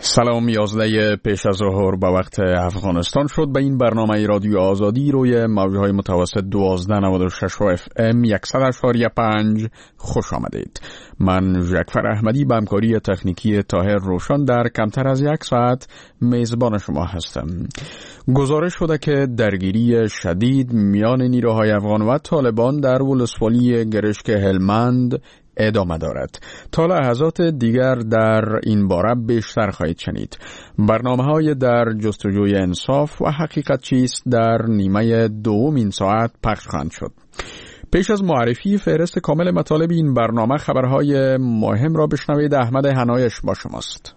سلام. 11 پیش از ظهر به وقت افغانستان شد. به این برنامه رادیو آزادی روی موجهای متوسط 1296 و FM 100.5 خوش آمدید. من جعفر احمدی به همکاری تکنیکی طاهر روشن در کمتر از یک ساعت میزبان شما هستم. گزارش شده که درگیری شدید میان نیروهای افغان و طالبان در ولسوالی گرشک هلمند ادامه دارد. تا لحظات دیگر در این باره بیشتر خواهید شنید. برنامه‌های در جستجوی انصاف و حقیقت چیست در نیمه دوم این ساعت پخش خواهند شد. پیش از معرفی فهرست کامل مطالب این برنامه، خبرهای مهم را بشنوید. احمد حنایش با شماست.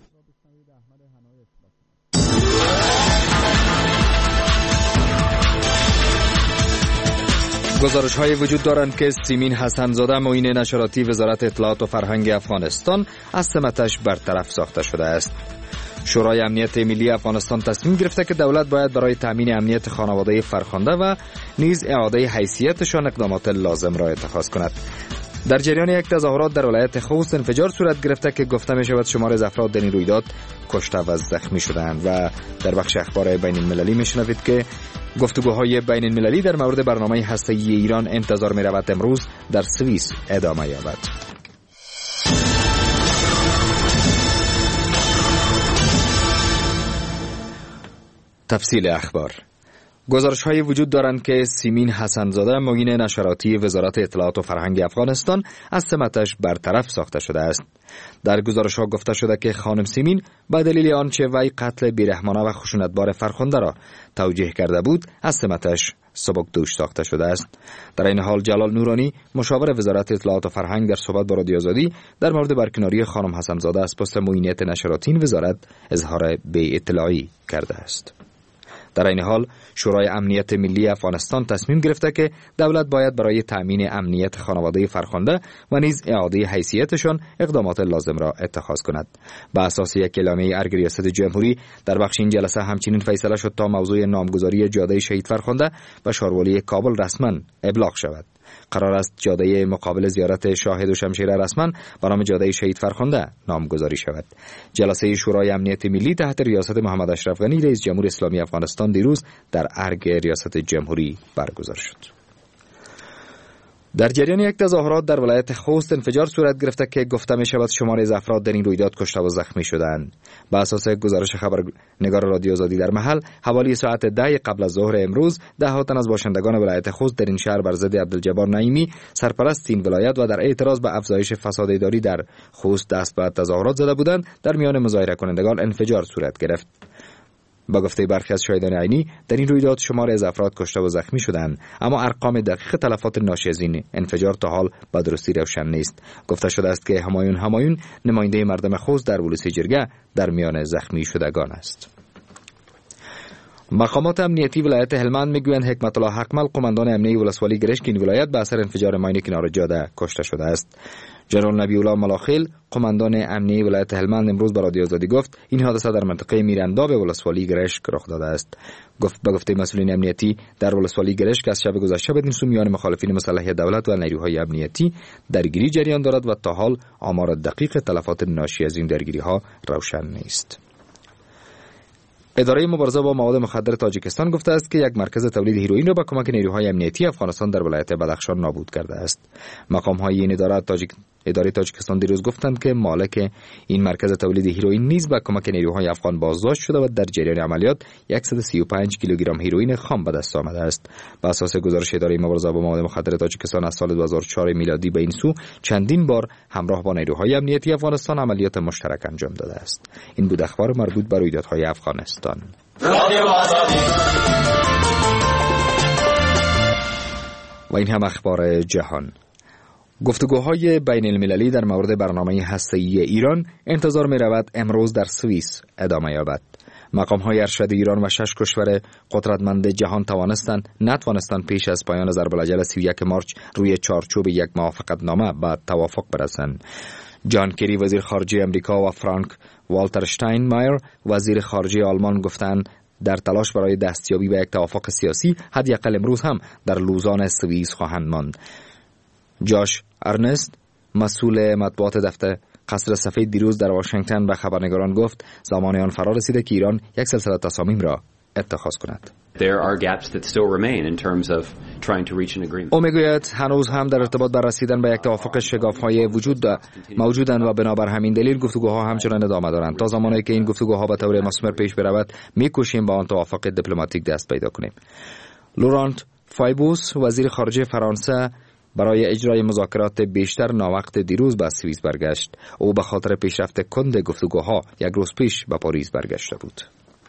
گزارش‌های وجود دارند که سیمین حسن‌زاده معین نشراتی وزارت اطلاعات و فرهنگ افغانستان از سمتش برطرف ساخته شده است. شورای امنیت ملی افغانستان تصمیم گرفته که دولت باید برای تامین امنیت خانواده فرخنده و نیز اعاده حیثیتشان اقدامات لازم را اتخاذ کند. در جریان یک تظاهرات در ولایت خوست انفجار صورت گرفته که گفته می شود شمار از افراد در این رویداد کشته و زخمی شدند. و در بخش اخبار بین المللی می شنوید که گفتگوهای بین المللی در مورد برنامه هسته‌ای ایران انتظار می رود امروز در سوئیس ادامه یابد. تفصیل اخبار. گزارش‌های وجود دارند که سیمین حسن‌زاده معین نشراتی وزارت اطلاعات و فرهنگ افغانستان از سمتش برطرف ساخته شده است. در گزارش‌ها گفته شده که خانم سیمین به دلیل آنچه وی قتل بیرحمانه و خشونتبار فرخنده را توجیه کرده بود از سمتش سبکدوش ساخته شده است. در این حال جلال نورانی مشاور وزارت اطلاعات و فرهنگ در صحبت با رادیو آزادی در مورد برکناری خانم حسن‌زاده از پست معینیت نشراتی وزارت اظهار بی اطلاعی کرده است. در این حال شورای امنیت ملی افغانستان تصمیم گرفته که دولت باید برای تأمین امنیت خانواده فرخنده و نیز اعاده حیثیتشان اقدامات لازم را اتخاذ کند. بر اساس یک اعلامیه ارگ ریاست جمهوری در بخش این جلسه همچنین فیصله شد تا موضوع نامگذاری جاده شهید فرخنده و شاروالی کابل رسما ابلاغ شود. قرار است جاده مقابل زیارت شاهد و شمشیر رسما به نام جاده شهید فرخنده نامگذاری شود. جلسه شورای امنیت ملی تحت ریاست محمد اشرف غنی رئیس جمهور اسلامی افغانستان دیروز در ارگ ریاست جمهوری برگزار شد. در جریان یک تظاهرات در ولایت خوست انفجار صورت گرفته که گفته می شود شماری از افراد در این رویداد کشته و زخمی شدند. بر اساس گزارش خبرنگار رادیو آزادی در محل، حوالی ساعت 10 قبل از ظهر امروز 10 تن از باشندگان ولایت خوست در این شهر بر ضد عبدالجبار نعیمی سرپرست این ولایت و در اعتراض به افزایش فساد اداری در خوست دست به تظاهرات زده بودند. در میان مظاهره کنندگان انفجار صورت گرفت. با گفته برخی از شاهدان عینی در این رویداد شمار از افراد کشته و زخمی شدند، اما ارقام دقیق تلفات ناشی از این انفجار تا حال به درستی روشن نیست. گفته شده است که همایون نماینده مردم خوست در ولسی جرگه در میان زخمی شدگان است. مقامات امنیتی ولایت هلمند میگویند حکمت الله حقمل قماندان امنیتی ولسوالی گرشک این ولایت به اثر انفجار ماین کنار جاده کشته شده است. جنرال نبی الله ملاخیل قماندان امنیتی ولایت هلمند امروز به رادیو آزادی گفت این حادثه در منطقه میرانداب ولسوالی گرشک رخ داده است. به گفته مسئولین امنیتی در ولسوالی گرشک از شب گذشته بدین سو میان مخالفین مسلح دولت و نیروهای امنیتی درگیری جریان دارد و تا حال آمار دقیق تلفات ناشی از این درگیری ها روشن نیست. اداره مبارزه با مواد مخدر تاجیکستان گفته است که یک مرکز تولید هیروئین را با کمک نیروهای امنیتی افغانستان در ولایت بدخشان نابود کرده است. مقام‌های این اداره تاجیکستان دیروز گفتند که مالک این مرکز تولید هیروئین نیز با کمک نیروهای افغان بازداشت شده و در جریان عملیات 135 کیلوگرم هیروئین خام به دست آمده است. بر اساس گزارش اداره مبارزه با مواد مخدر تاجیکستان از سال 2004 میلادی به این سو چندین بار همراه با نیروهای امنیتی افغانستان عملیات مشترک انجام داده است. این بود اخبار مربوط به رویدادهای افغانستان. و این هم اخبار جهان. گفتگوهای بین المللی در مورد برنامه هسته‌ای ایران انتظار می رود امروز در سوئیس ادامه یابد. مقام‌های ارشد ایران و 6 کشور قدرتمند جهان نتوانستند پیش از پایان ضرب الاجل 31 مارچ روی چارچوب یک موافقتنامه به توافق برسند. جان کری وزیر خارجه امریکا و فرانک والتر شتاینمایر وزیر خارجه آلمان گفتند در تلاش برای دستیابی به یک توافق سیاسی حداقل امروز هم در لوزان سوئیس خواهند ماند. جاش ارنست مسئول مطبوعات دفتر قصر سفید دیروز در واشنگتن به خبرنگاران گفت زمان آن فرا رسیده که ایران یک سلسله تصامیم را اتخاذ کند. او میگوید هنوز هم در ارتباط بر رسیدن به یک توافق شگاف‌های موجودند و بنابر همین دلیل گفتگوها همچنان ادامه دارند. تا زمانی که این گفتگوها به طور مثمر پیش برود می‌کوشیم با آن توافق دیپلماتیک دست پیدا کنیم. لورانت فایبوس وزیر خارجه فرانسه برای اجرای مذاکرات بیشتر ناوقت دیروز به سوئیس برگشت. او به خاطر پیشرفت کند گفتگوها یک روز پیش به پاریس برگشته بود.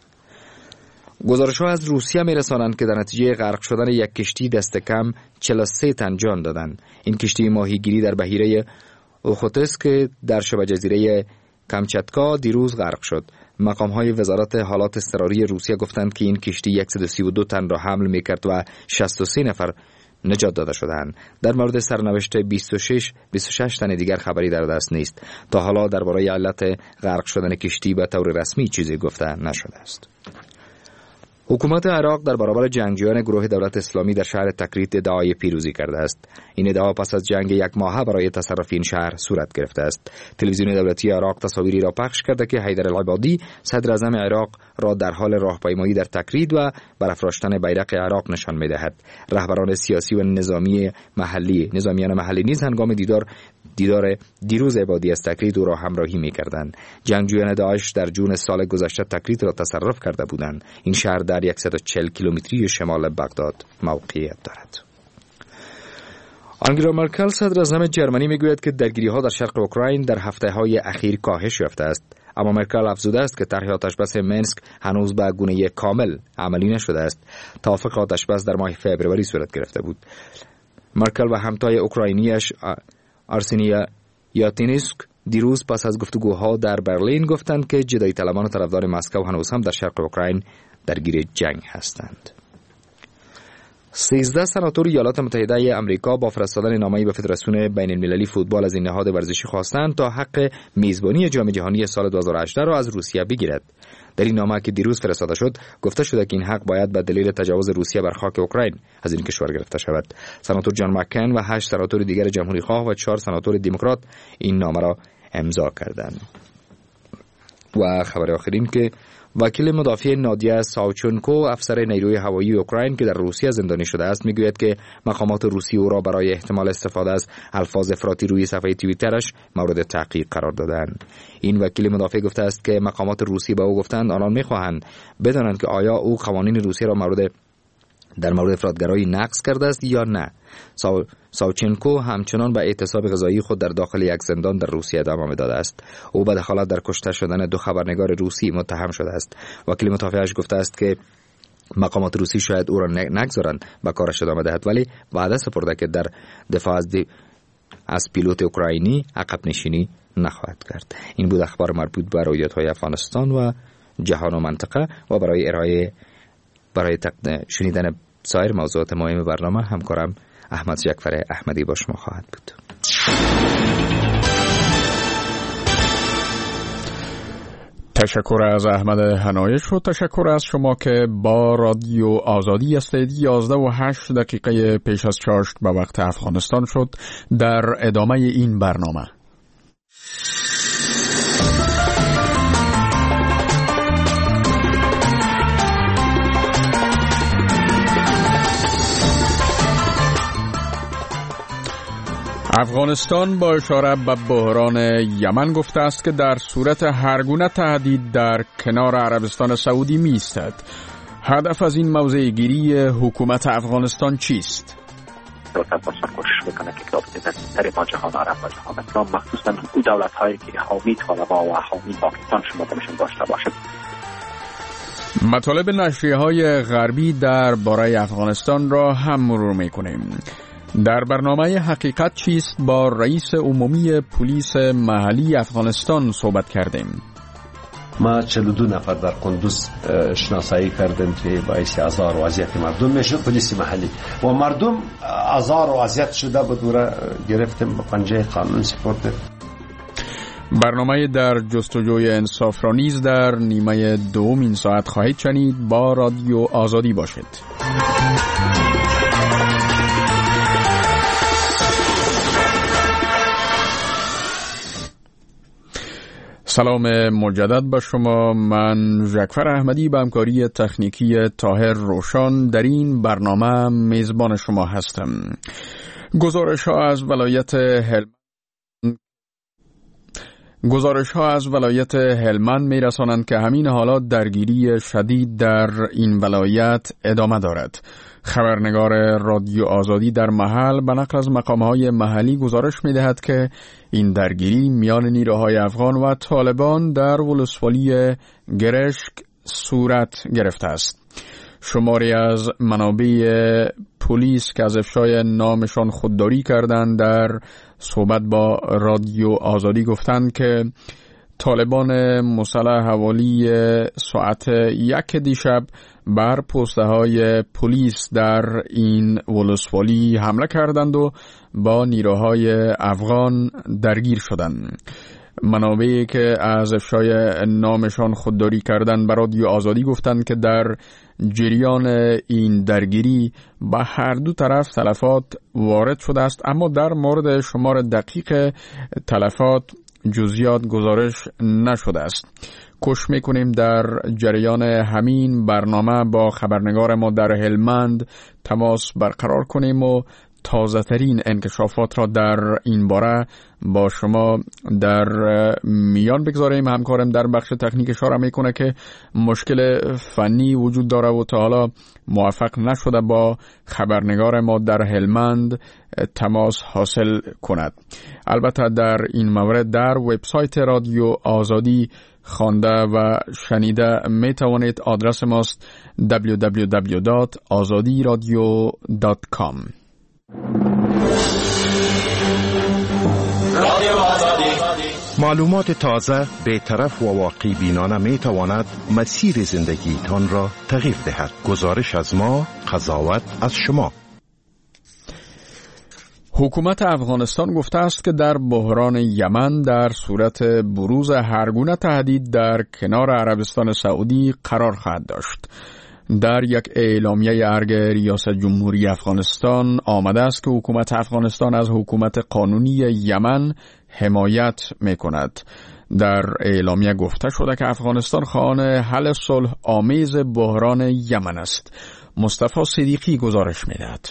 گزارش‌ها از روسیه می‌رسانند که در نتیجه غرق شدن یک کشتی دست کم 43 تن جان دادند. این کشتی ماهیگیری در بحیره اوخوتسک در شبه جزیره کامچاتکا دیروز غرق شد. مقام‌های وزارت حالات اضطراری روسیه گفتند که این کشتی 132 تن را حمل می‌کرد و 63 نفر نجات داده شدند. در مورد سرنوشت 26 تن دیگر خبری در دست نیست. تا حالا درباره علت غرق شدن کشتی به طور رسمی چیزی گفته نشده است. حکومت عراق در برابر جنگجویان گروه دولت اسلامی در شهر تکریت ادعای پیروزی کرده است. این ادعا پس از جنگ یک ماهه برای تصرف این شهر صورت گرفته است. تلویزیون دولتی عراق تصاویری را پخش کرده که حیدر العبادی صدر اعظم عراق را در حال راهپیمایی در تکریت و برافراشتن بیرق عراق نشان می‌دهد. رهبران سیاسی و نظامیان محلی نیز هنگام دیدار دیروز عبادی از تکریت او را همراهی می‌کردند. جنگجویان داعش در جون سال گذشته تکریت را تصرف کرده بودند. این شهر در 140 کیلومتری شمال بغداد موقعیت دارد. آنگلا مرکل صدر اعظم جرمنی میگوید که درگیری‌ها در شرق اوکراین در هفته‌های اخیر کاهش یافته است. اما مرکل افزوده است که طرح آتشبس منسک هنوز به گونه کامل عملی نشده است. توافق آتشبس در ماه فوریه صورت گرفته بود. مرکل و همتای اوکراینیش آرسنیا یاتینسک دیروز پس از گفتگوها در برلین گفتند که جدایی طلبان و طرفدار مسکو هنوز هم در شرق اوکراین درگیر جنگ هستند. 13 سناتور ایالات متحده آمریکا با فرستادن نامه‌ای به فدراسیون بین المللی فوتبال از این نهاد ورزشی خواستند تا حق میزبانی جام جهانی سال 2018 را از روسیه بگیرد. در این نامه که دیروز فرستاده شد گفته شده که این حق باید به دلیل تجاوز روسیه بر خاک اوکراین از این کشور گرفته شود. سناتور جان مکن و 8 سناتور دیگر جمهوری خواه و 4 سناتور دموکرات این نامه را امضا کردند. و خبر آخرین که وکیل مدافع نادیا ساوچنکو افسر نیروی هوایی اوکراین که در روسیه زندانی شده است میگوید که مقامات روسی او را برای احتمال استفاده از الفاظ افراطی روی صفحه توییترش مورد تحقیق قرار دادند. این وکیل مدافع گفته است که مقامات روسی به او گفتند آنان میخواهند بدانند که آیا او قوانین روسیه را در مورد افراطگرایی نقض کرده است یا نه. ساوچنکو همچنان به اعتصاب غذایی خود در داخل یک زندان در روسیه ادامه داده است. او به دخالت در کشته شدن 2 خبرنگار روسی متهم شده است. وکیل مدافعش گفته است که مقامات روسی شاید او را نگذارند به کارش ادامه دهد ولی وعده سپرده که در دفاع از پیلوت اوکراینی عقب نشینی نخواهد کرد. این بود اخبار مربوط به رویدادهای افغانستان و جهان و منطقه و برای شنیدن سایر موضوعات مهم برنامه همکارم احمد جعفر احمدی با شما خواهد بود. تشکر از احمد هنایش و تشکر از شما که با رادیو آزادی هستید. 11:08 پیش از چاشت به وقت افغانستان شد. در ادامه این برنامه افغانستان با اشاره به بحران یمن گفته است که در صورت هرگونه تهدید در کنار عربستان سعودی می‌ایستد. هدف از این موضع گیری حکومت افغانستان چیست؟ کوشش میکنه که در با جهان عرب و جهان اسلام مخصوصا اون دولت‌هایی که حامی طالبان و حامی پاکستان شمرده میشن داشته باشد. مطالب نشریه‌های غربی درباره افغانستان را هم مرور می‌کنیم. در برنامه حقیقت چیست با رئیس عمومی پلیس محلی افغانستان صحبت کردیم. ما 42 نفر در قندوز شناسایی کردیم که باعث آزار و اذیت مردم میشه. پلیس محلی و مردم آزار و اذیت شده بود و گرفتیم به پنجه قانون سپردیم. برنامه در جستجوی انصاف را نیز در نیمه دوم این ساعت خواهید شنید. با رادیو آزادی باشید. سلام مجدد به شما. من ژکفر احمدی به همکاری تکنیکی طاهر روشان در این برنامه میزبان شما هستم. گزارش ها از ولایت هلمند می رسانند که همین حالات درگیری شدید در این ولایت ادامه دارد. خبرنگار رادیو آزادی در محل به نقل از مقامهای محلی گزارش می دهد که این درگیری میان نیروهای افغان و طالبان در ولسوالی گرشک صورت گرفته است. شماری از منابع پلیس که از افشای نامشان خودداری کردند در صحبت با رادیو آزادی گفتند که طالبان مسلح حوالی ساعت 1 دیشب بر پسته های پلیس در این ولسوالی حمله کردند و با نیروهای افغان درگیر شدند. منابعی که از افشای نامشان خودداری کردند به رادیو آزادی گفتند که در جریان این درگیری به هر دو طرف تلفات وارد شده است، اما در مورد شمار دقیق تلفات جزئیات گزارش نشده است. کوشش میکنیم در جریان همین برنامه با خبرنگار ما در هلمند تماس برقرار کنیم و تازه ترین انکشافات را در این باره با شما در میان بگذاریم. همکارم در بخش تکنیک اشاره میکنه که مشکل فنی وجود داره و تا حالا موفق نشده با خبرنگار ما در هلمند تماس حاصل کند. البته در این مورد در وبسایت رادیو آزادی خوانده و شنیده می توانید. آدرس ماست www.azadiradio.com. معلومات تازه، بی‌طرف و واقع بینانه می تواند مسیر زندگیتان را تغییر دهد. گزارش از ما، قضاوت از شما. حکومت افغانستان گفته است که در بحران یمن در صورت بروز هرگونه تهدید در کنار عربستان سعودی قرار خواهد داشت. در یک اعلامیه ارگ ریاست جمهوری افغانستان آمده است که حکومت افغانستان از حکومت قانونی یمن حمایت می‌کند. در اعلامیه گفته شده که افغانستان خواهان حل صلح آمیز بحران یمن است. مصطفی صدیقی گزارش می‌دهد.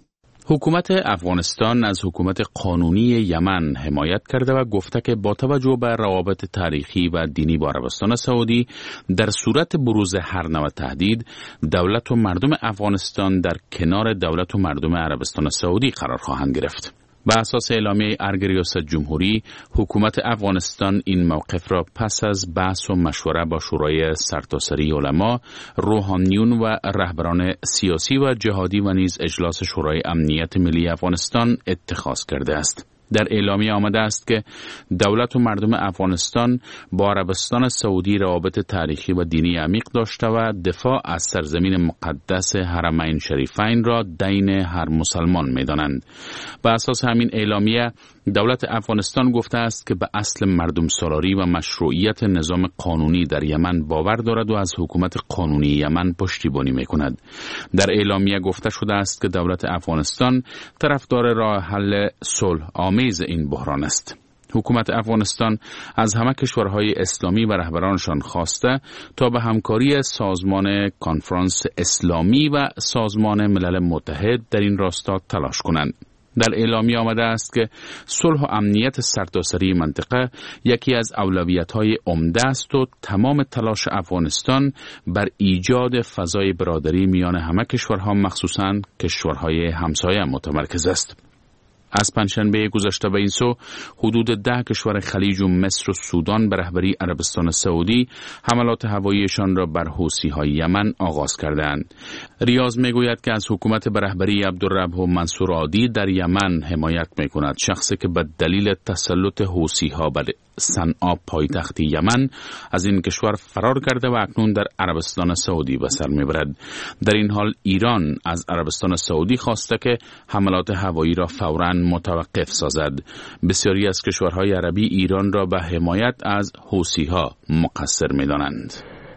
حکومت افغانستان از حکومت قانونی یمن حمایت کرده و گفته که با توجه به روابط تاریخی و دینی با عربستان سعودی در صورت بروز هر نوع تهدید دولت و مردم افغانستان در کنار دولت و مردم عربستان سعودی قرار خواهند گرفت. بر اساس اعلامیه ارگ ریاست جمهوری، حکومت افغانستان این موقف را پس از بحث و مشوره با شورای سرتاسری علما، روحانیون و رهبران سیاسی و جهادی و نیز اجلاس شورای امنیت ملی افغانستان اتخاذ کرده است. در اعلامیه آمده است که دولت و مردم افغانستان با عربستان سعودی روابط تاریخی و دینی عمیق داشته و دفاع از سرزمین مقدس حرمین شریفین را دین هر مسلمان می‌دانند. بر اساس همین اعلامیه دولت افغانستان گفته است که به اصل مردم سالاری و مشروعیت نظام قانونی در یمن باور دارد و از حکومت قانونی یمن پشتیبانی می‌کند. در اعلامیه گفته شده است که دولت افغانستان طرفدار راه حل صلح آمیز این بحران است. حکومت افغانستان از همه کشورهای اسلامی و رهبرانشان خواسته تا به همکاری سازمان کنفرانس اسلامی و سازمان ملل متحد در این راستا تلاش کنند. در اعلامیه آمده است که صلح و امنیت سرتاسری منطقه یکی از اولویت‌های عمده است و تمام تلاش افغانستان بر ایجاد فضای برادری میان همه کشورها مخصوصاً کشورهای همسایه متمرکز است. از پنجشنبه گذشته به این سو حدود 10 کشور خلیج و مصر و سودان به رهبری عربستان سعودی حملات هواییشان را بر حوثی‌های یمن آغاز کردند. ریاض میگوید که از حکومت به رهبری عبدالرب و منصور عادی در یمن حمایت میکند، شخصی که به دلیل تسلط حوثی‌ها بر صنعا پایتخت یمن از این کشور فرار کرده و اکنون در عربستان سعودی به سر میبرد. در این حال ایران از عربستان سعودی خواسته که حملات هوایی را فوراً متوقف سازد. بسیاری از کشورهای عربی ایران را به حمایت از حوثی‌ها مقصر می‌دانند.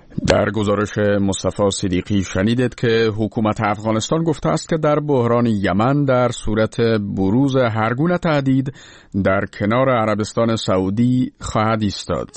در گزارش مصطفی صدیقی شنیدید که حکومت افغانستان گفته است که در بحران یمن در صورت بروز هرگونه تهدید در کنار عربستان سعودی خواهد ایستاد.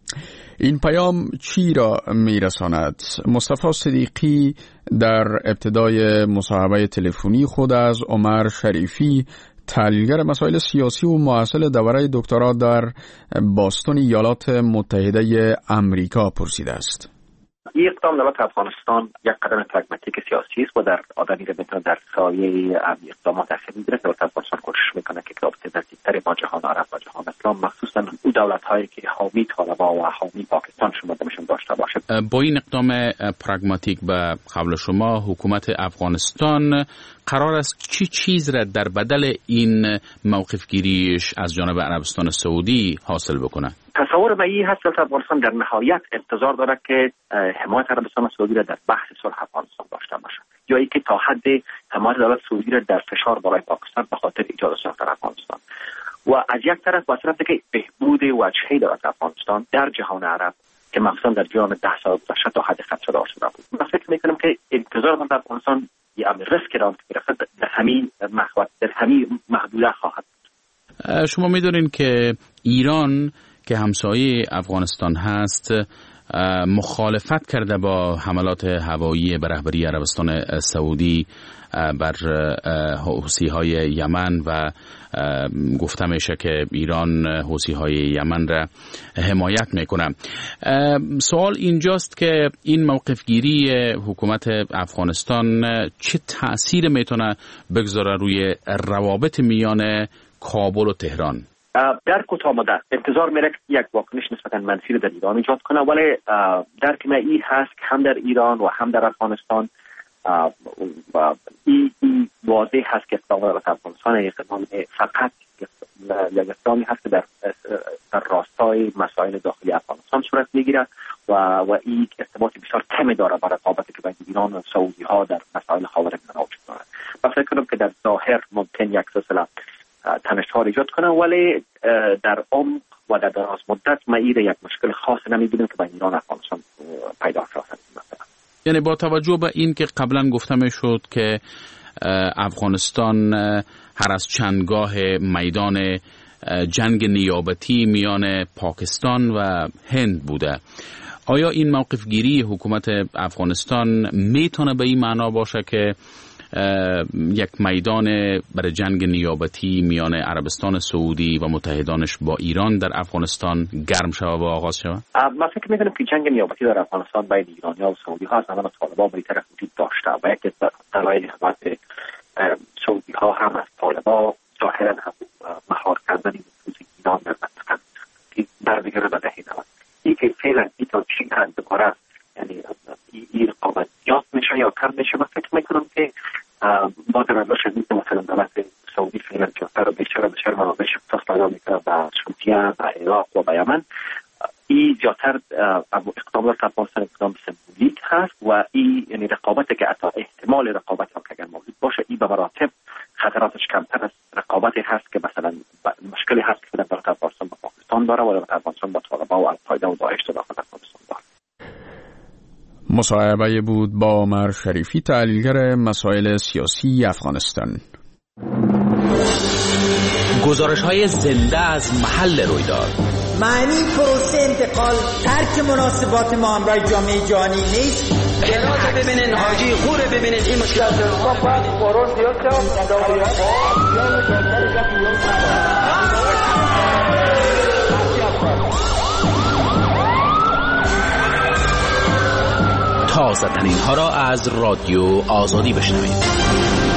این پیام چی را میرساند؟ مصطفی صدیقی در ابتدای مصاحبه تلفنی خود از عمر شریفی، تحلیلگر مسائل سیاسی و محصل دوره دکترا در باستون ایالات متحده آمریکا پرسیده است. این اقدام دولت افغانستان یک قدم پراگماتیک سیاسی است و در آدمی را میتونه در سایه اقدامات اخیر میگیره. دولت افغانستان کوشش میکنه که رابطه نزدیکتر با جهان عرب و جهان اسلام، مخصوصا اون دولت‌هایی که حامی طالبان و حامی پاکستان شمرده میشن داشته باشه. با این اقدام پراگماتیک به قول شما، حکومت افغانستان قرار است چی چیز را در بدل این موقف گیریش از جانب عربستان سعودی حاصل بکنه؟ تصور به این هست که افغانستان در نهایت انتظار دارد که حمایت عربستان سعودی را در بحث صلح افغانستان داشته باشد، یا اینکه تا حد حمایت دولت سعودی را در فشار برای پاکستان به خاطر ایجاد صلح در افغانستان. و از یک طرف با صورتی که بهبود وجهی دولت افغانستان در جهان عرب که مخصوصا در جریان 10 سال گذشته تا حد خدشه دار شده بود. من فکر می‌کنم که انتظار من در افغانستان یه امر ریسک را گرفته در همین محدوده خواهد بود. شما می‌دونین که ایران که همسایه افغانستان هست مخالفت کرده با حملات هوایی به رهبری عربستان سعودی بر حوثی‌های یمن و گفته میشه که ایران حوثی‌های یمن را حمایت میکنه. سوال اینجاست که این موقف گیری حکومت افغانستان چه تأثیر میتونه بگذاره روی روابط میان کابل و تهران؟ در کوتاه مدت انتظار میره که یک واکنش نسبتا منفی در ایران ایجاد کنه، ولی درک من این هست که هم در ایران و هم در افغانستان این واضح هست که اقدام دولت افغانستان اقدام فقط یک اقدامی هست که در راستای مسائل داخلی افغانستان صورت میگیره و این ارتباط بسیار کمی داره با رقابتی که بین ایران و سعودی ها در مسائل خاورمیانه وجود داره. من فکر کنم که در ظاهر ممکن یک سلسله تنش‌ها ایجاد کنه، ولی در عمق و در دراز مدت ما این یک مشکل خاص نمی‌بینیم که بین ایران و افغانستان پیدا شود. یعنی با توجه به این که قبلا گفته میشد که افغانستان هر از چندگاه میدان جنگ نیابتی میان پاکستان و هند بوده، آیا این موقف گیری حکومت افغانستان میتونه به این معنا باشه که یک میدان برای جنگ نیابتی میان عربستان سعودی و متحدانش با ایران در افغانستان گرم شود و آغاز شود؟ من فکر میکنم که جنگ نیابتی در افغانستان بین ایرانی‌ها و سعودی‌ها از زمان طالبان به طرف وجود داشته و یک دلایل حمایت سعودی‌ها هم از طالبان ظاهراً هم مهار کردن نفوذ ایران در منطقه برمیگرده به دهه 90. این که فعلا این تا چین هم دوباره یعنی این رقابت زیاد میشه یا کم میشه، من فکر میکنم که با توجه شدید مثلا دولت سعودی فعلا جاتر و بیشتر منابعش اختصاص پیدا میکنه به سوریه و عراق و به یمن. این جاتر اقدامات افغانستان اقدام سمبولیک هست و این یعنی رقابتی که حتی احتمال رقابت هم که اگر موجود باشه این به مراتب خطراتش کمتر از رقابتی هست که مثلا مشکلی هست که دولت افغانستان با پاکستان داره و دولت افغانستان با طالبان و القاعده و داعش داخل افغانستان داره. مصاحبه بود با عمر شریفی، تحلیلگر مسائل سیاسی افغانستان. گزارش‌های زنده از محل رویداد. معنی پروسه انتقال ترک مناسبات ما همراه جامعه جهانی نیست. جنات ببینین، حاجی خور ببینین، این مشکلات تازه ترین ها را از رادیو آزادی بشنوید.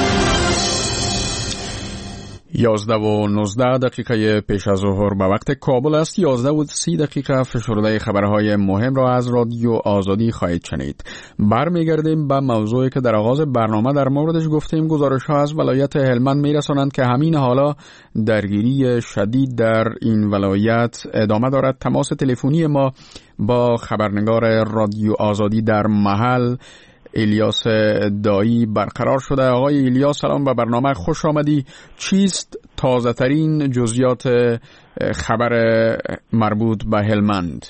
11:19 پیش از ظهر به وقت کابل است. 11:30 فشرده خبرهای مهم را از رادیو آزادی خواهید شنید. برمیگردیم به موضوعی که در آغاز برنامه در موردش گفتیم. گزارش‌ها از ولایت هلمند میرسانند که همین حالا درگیری شدید در این ولایت ادامه دارد. تماس تلفنی ما با خبرنگار رادیو آزادی در محل الیاس دایی برقرار شده. آقای الیاس سلام، به برنامه خوش آمدی. چیست تازه ترین جزئیات خبر مربوط به هلمند؟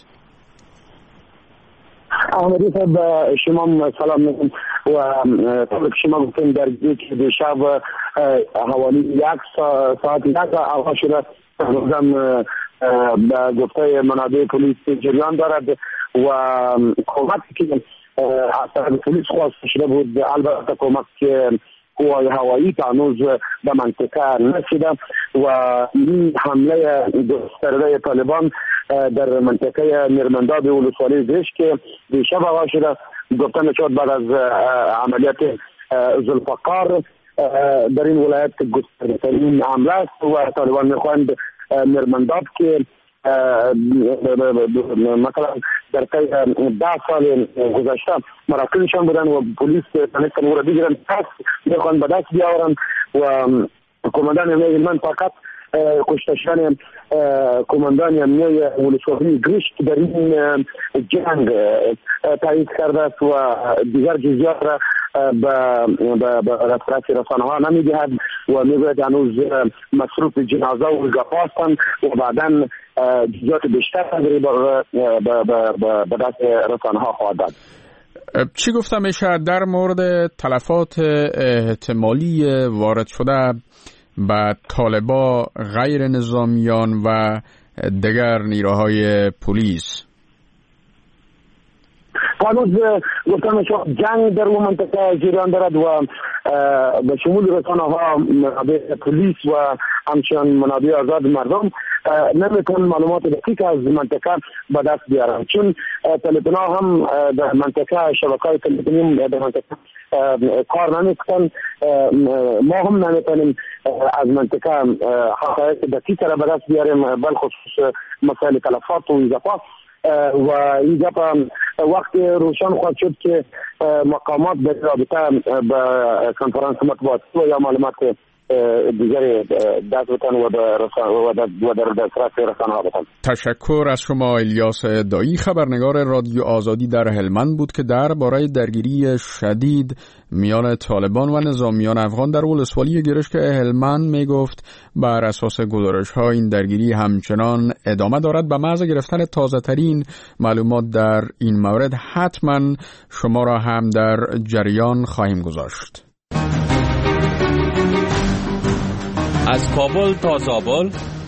آمدید به شما سلام میکنم و طور که شما گفتیم در یک دیشب حوالی 1 ساعت آغاز شده. روزم به گفته منابع پلیس جریان دارد و کمک که از طرف پلیس خواسته شده بود، البته کمک که قوای هوایی تا هنوز به منطقه نرسیده و این حمله گسترده طالبان در منطقه میرمنداب ولسوالی زرشک که دیشب آغاز شده، گفته میشد بعد از عملیات ذوالفقار در این ولایت گسترده ترین حمله است و طالبان میخواهند میرمنداب که مثلا در طی 10 سال گذشته مراکزشان بودن و پلیس تانستن او را بگیرن، پس میخوان به دست بیاورن و کماندان امنیه هلمند فقط کشتشان کماندان امنیه ولسوالی زرشک در این جنگ تایید کرده است و دیگر جزئیات را به دسترس رسانه‌ها نمی‌دهد و میگوید هنوز مصروف جنازه و گپ هستند و بعداً جزئیات بیشتر به دست رسانه‌ها خواهد داد. چی گفته میشه در مورد تلفات احتمالی وارد شده به طالبا غیر نظامیان و دیگر نیروهای پلیس؟ هنوز گفتم جنگ در اون منطقه جریان دارد و به شمول رسانه‌ها، منابع پلیس و همچنان منابع آزاد مردم نمیتونن معلومات دقیق از منطقه به دست بیارن، چون تلفن‌ها هم در منطقه شبکه‌های تلفنی در منطقه کار نمیکنن. ما هم نمیتونیم از منطقه حقایق دقیق را به دست بیاریم، بالخصوص مسائل تلفات و اضافات و این وقت روشن خواهد شد که مقامات در رابطه به کنفرانس مطبوعاتی و یا معلومات دیگر دست بتن و در دسترس رسانه‌ها بتن. تشکر از شما. الیاس دایی، خبرنگار رادیو آزادی در هلمند بود که درباره درگیری شدید میان طالبان و نظامیان افغان در ولسوالی گرشک هلمند میگفت بر اساس گزارش‌ها این درگیری همچنان ادامه دارد. به محض گرفتن تازه‌ترین معلومات در این مورد حتما شما را هم در جریان خواهیم گذاشت. از کابل تا زابل،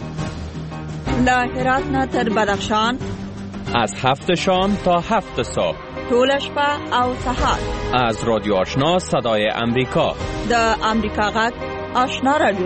له هرات نه تر بدخشان، از 7 شام تا 7 صبح، ټول شپه او سهار، از رادیو آشنا صدای امریکا، د امریکا غږ آشنا رادیو.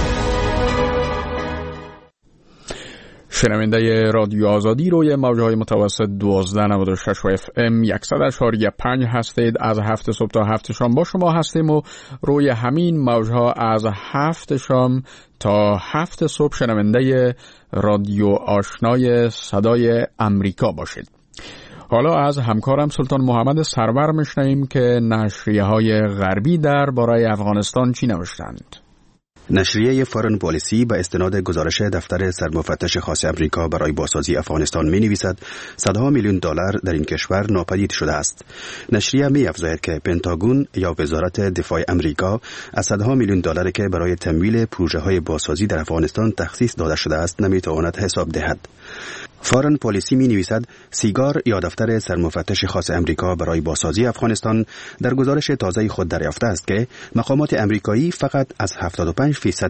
شنونده رادیو آزادی روی موجهای متوسط 1296 و FM 100.5 هستید. از 7 صبح تا 7 شام با شما هستیم و روی همین موجها از 7 شام تا 7 صبح شنونده رادیو آشنای صدای امریکا باشید. حالا از همکارم سلطان محمد سرور میشنویم که نشریه‌های غربی درباره افغانستان چی نوشتند. نشریه فارن پالیسی به استناد گزارش دفتر سرمفتش خاص امریکا برای بازسازی افغانستان می نویسد صدها میلیون دلار در این کشور ناپدید شده است. نشریه می افزاید که پنتاگون یا وزارت دفاع امریکا از صدها میلیون دلاری که برای تمویل پروژه های بازسازی در افغانستان تخصیص داده شده است نمی تواند حساب دهد. فارن پالیسی می نویسد سیگار یا دفتر سرمفتش خاص امریکا برای بازسازی افغانستان در گزارش تازه خود دریافته است که مقامات امریکایی فقط از 75%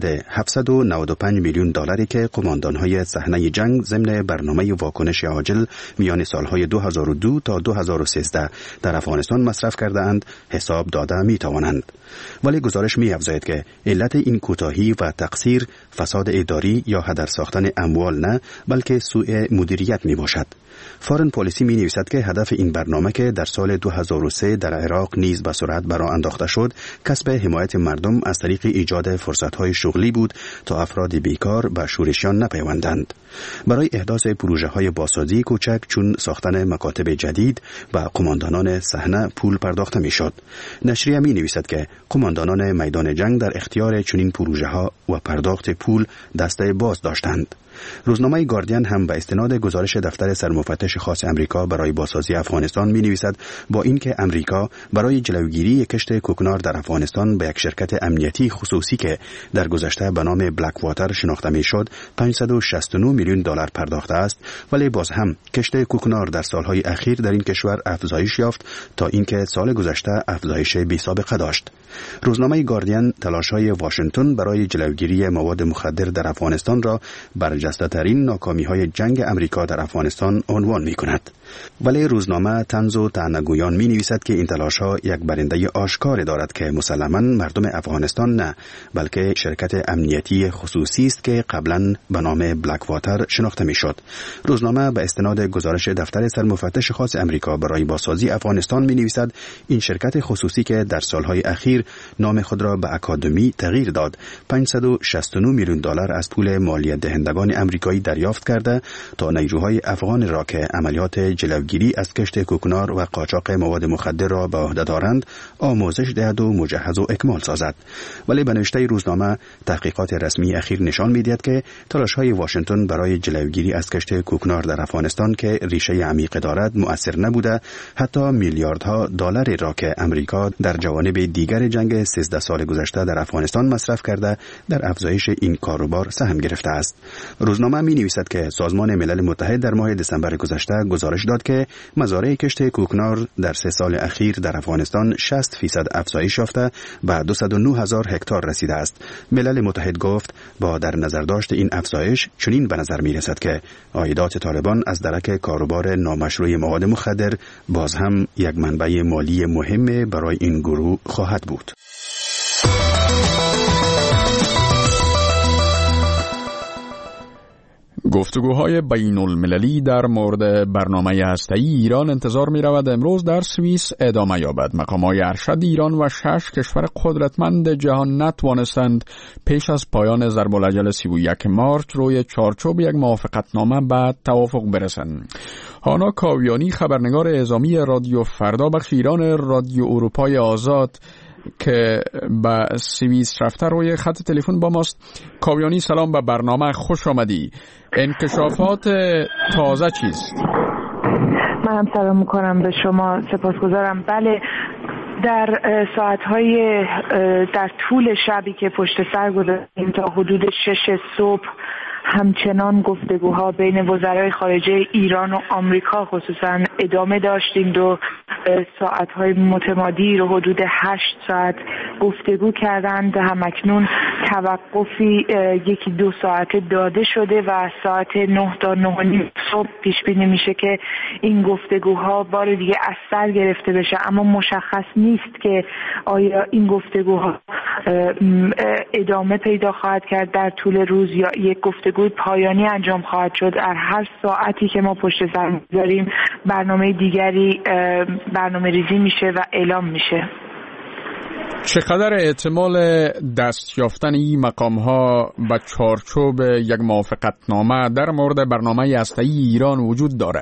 795 میلیون دلاری که قماندانهای صحنه جنگ ضمن برنامه واکنش عاجل میان سالهای 2002 تا 2013 در افغانستان مصرف کرده اند حساب داده می توانند. ولی گزارش می افزاید که علت این کوتاهی و تقصیر فساد اداری یا هدر ساختن اموال نه بلکه سوء مدیریت می باشد. فارن پالیسی می نویسد که هدف این برنامه که در سال 2003 در عراق نیز به سرعت برآ انداخته شد کسب حمایت مردم از طریق ایجاد فرصت‌های شغلی بود تا افراد بیکار به شورشیان نپیوندند. برای احداث پروژه‌های بازسازی کوچک چون ساختن مکاتب جدید و قماندانان صحنه پول پرداخته می‌شد. نشریه می نویسد که قماندانان میدان جنگ در اختیار چنین پروژه‌ها و پرداخت پول دست باز داشتند. روزنامه گاردین هم به استناد گزارش دفتر سرمفتش خاص امریکا برای بازسازی افغانستان می نویسد با اینکه امریکا برای جلوگیری کشت کوکنار در افغانستان به یک شرکت امنیتی خصوصی که در گذشته به نام بلک واتر شناخته می شد 569 میلیون دلار پرداخته است، ولی باز هم کشت کوکنار در سالهای اخیر در این کشور افزایش یافت تا اینکه سال گذشته افزایش بی سابقه داشت. روزنامه گاردین تلاش‌های واشنگتن برای جلوگیری مواد مخدر در افغانستان را برجسته‌ترین ناکامی‌های جنگ امریکا در افغانستان عنوان می‌کند. ولی روزنامه طنز و طعنه‌گویان می‌نویسد که این تلاش‌ها یک برنده آشکار دارد که مسلماً مردم افغانستان نه، بلکه شرکت امنیتی خصوصی است که قبلاً به نام بلک واتر شناخته می‌شد. روزنامه به استناد گزارش دفتر سرمفتش خاص امریکا برای بازسازی افغانستان می‌نویسد این شرکت خصوصی که در سالهای اخیر نام خود را به اکادمی تغییر داد، 569 میلیون دلار از پول مالیات دهندگان امریکایی دریافت کرده تا نیروهای افغان را که عملیات جلوگیری از کشت کوکنار و قاچاق مواد مخدر را به عهده دارند آموزش دهد و مجهز و اکمال سازد. ولی به نوشته روزنامه تحقیقات رسمی اخیر نشان می‌دهد که تلاش‌های واشنگتن برای جلوگیری از کشت کوکنار در افغانستان که ریشه عمیق دارد مؤثر نبوده، حتی میلیاردها دلار را که امریکا در جوانب دیگر جنگ 13 سال گذشته در افغانستان مصرف کرده در افزایش این کاروبار سهم گرفته است. روزنامه می‌نویسد که سازمان ملل متحد در ماه دسامبر گذشته گزارش داد که مزارع کشت کوکنار در 3 سال اخیر در افغانستان 60% افزایش یافته و 209,000 هکتار رسیده است. ملل متحد گفت با در نظر داشت این افزایش چنین به نظر می‌رسد که عایدات طالبان از درک کاروبار نامشروع مواد مخدر باز هم یک منبع مالی مهم برای این گروه خواهد بود. گفتگوهای بین المللی در مورد برنامه هسته‌ای ایران انتظار می رود امروز در سوئیس ادامه یابد. مقام‌های ارشد ایران و 6 کشور قدرتمند جهان نتوانستند پیش از پایان ضرب الاجل 31 مارچ روی چارچوب یک موافقتنامه به توافق برسند. هانا کاویانی خبرنگار اعزامی رادیو فردا بخش ایران رادیو اروپای آزاد که به سوئیس رفته روی خط تلفن با ماست. کاویانی سلام، به برنامه خوش آمدی. انکشافات تازه چیست؟ من هم سلام میکنم به شما، سپاسگزارم. بله، در ساعتهای در طول شبی که پشت سر گذاشتیم تا حدود 6 صبح همچنان گفتگوها بین وزرای خارجه ایران و آمریکا خصوصا ادامه داشتیم. دو ساعتهای متمادی رو حدود 8 ساعت گفتگو کردند. همکنون توقفی 1-2 ساعته داده شده و ساعت 9 تا 9:30 صبح پیش بینی میشه که این گفتگوها بار دیگه از سر گرفته بشه، اما مشخص نیست که آیا این گفتگوها ادامه پیدا خواهد کرد در طول روز یا یک گفتگوی پایانی انجام خواهد شد. در هر ساعتی که ما پشت سر می‌گذاریم برنامه دیگری برنامه ریزی میشه و اعلام میشه. چقدر احتمال دست یافتن این مقام‌ها به چارچوب یک موافقتنامه در مورد برنامه هسته‌ای ایران وجود داره؟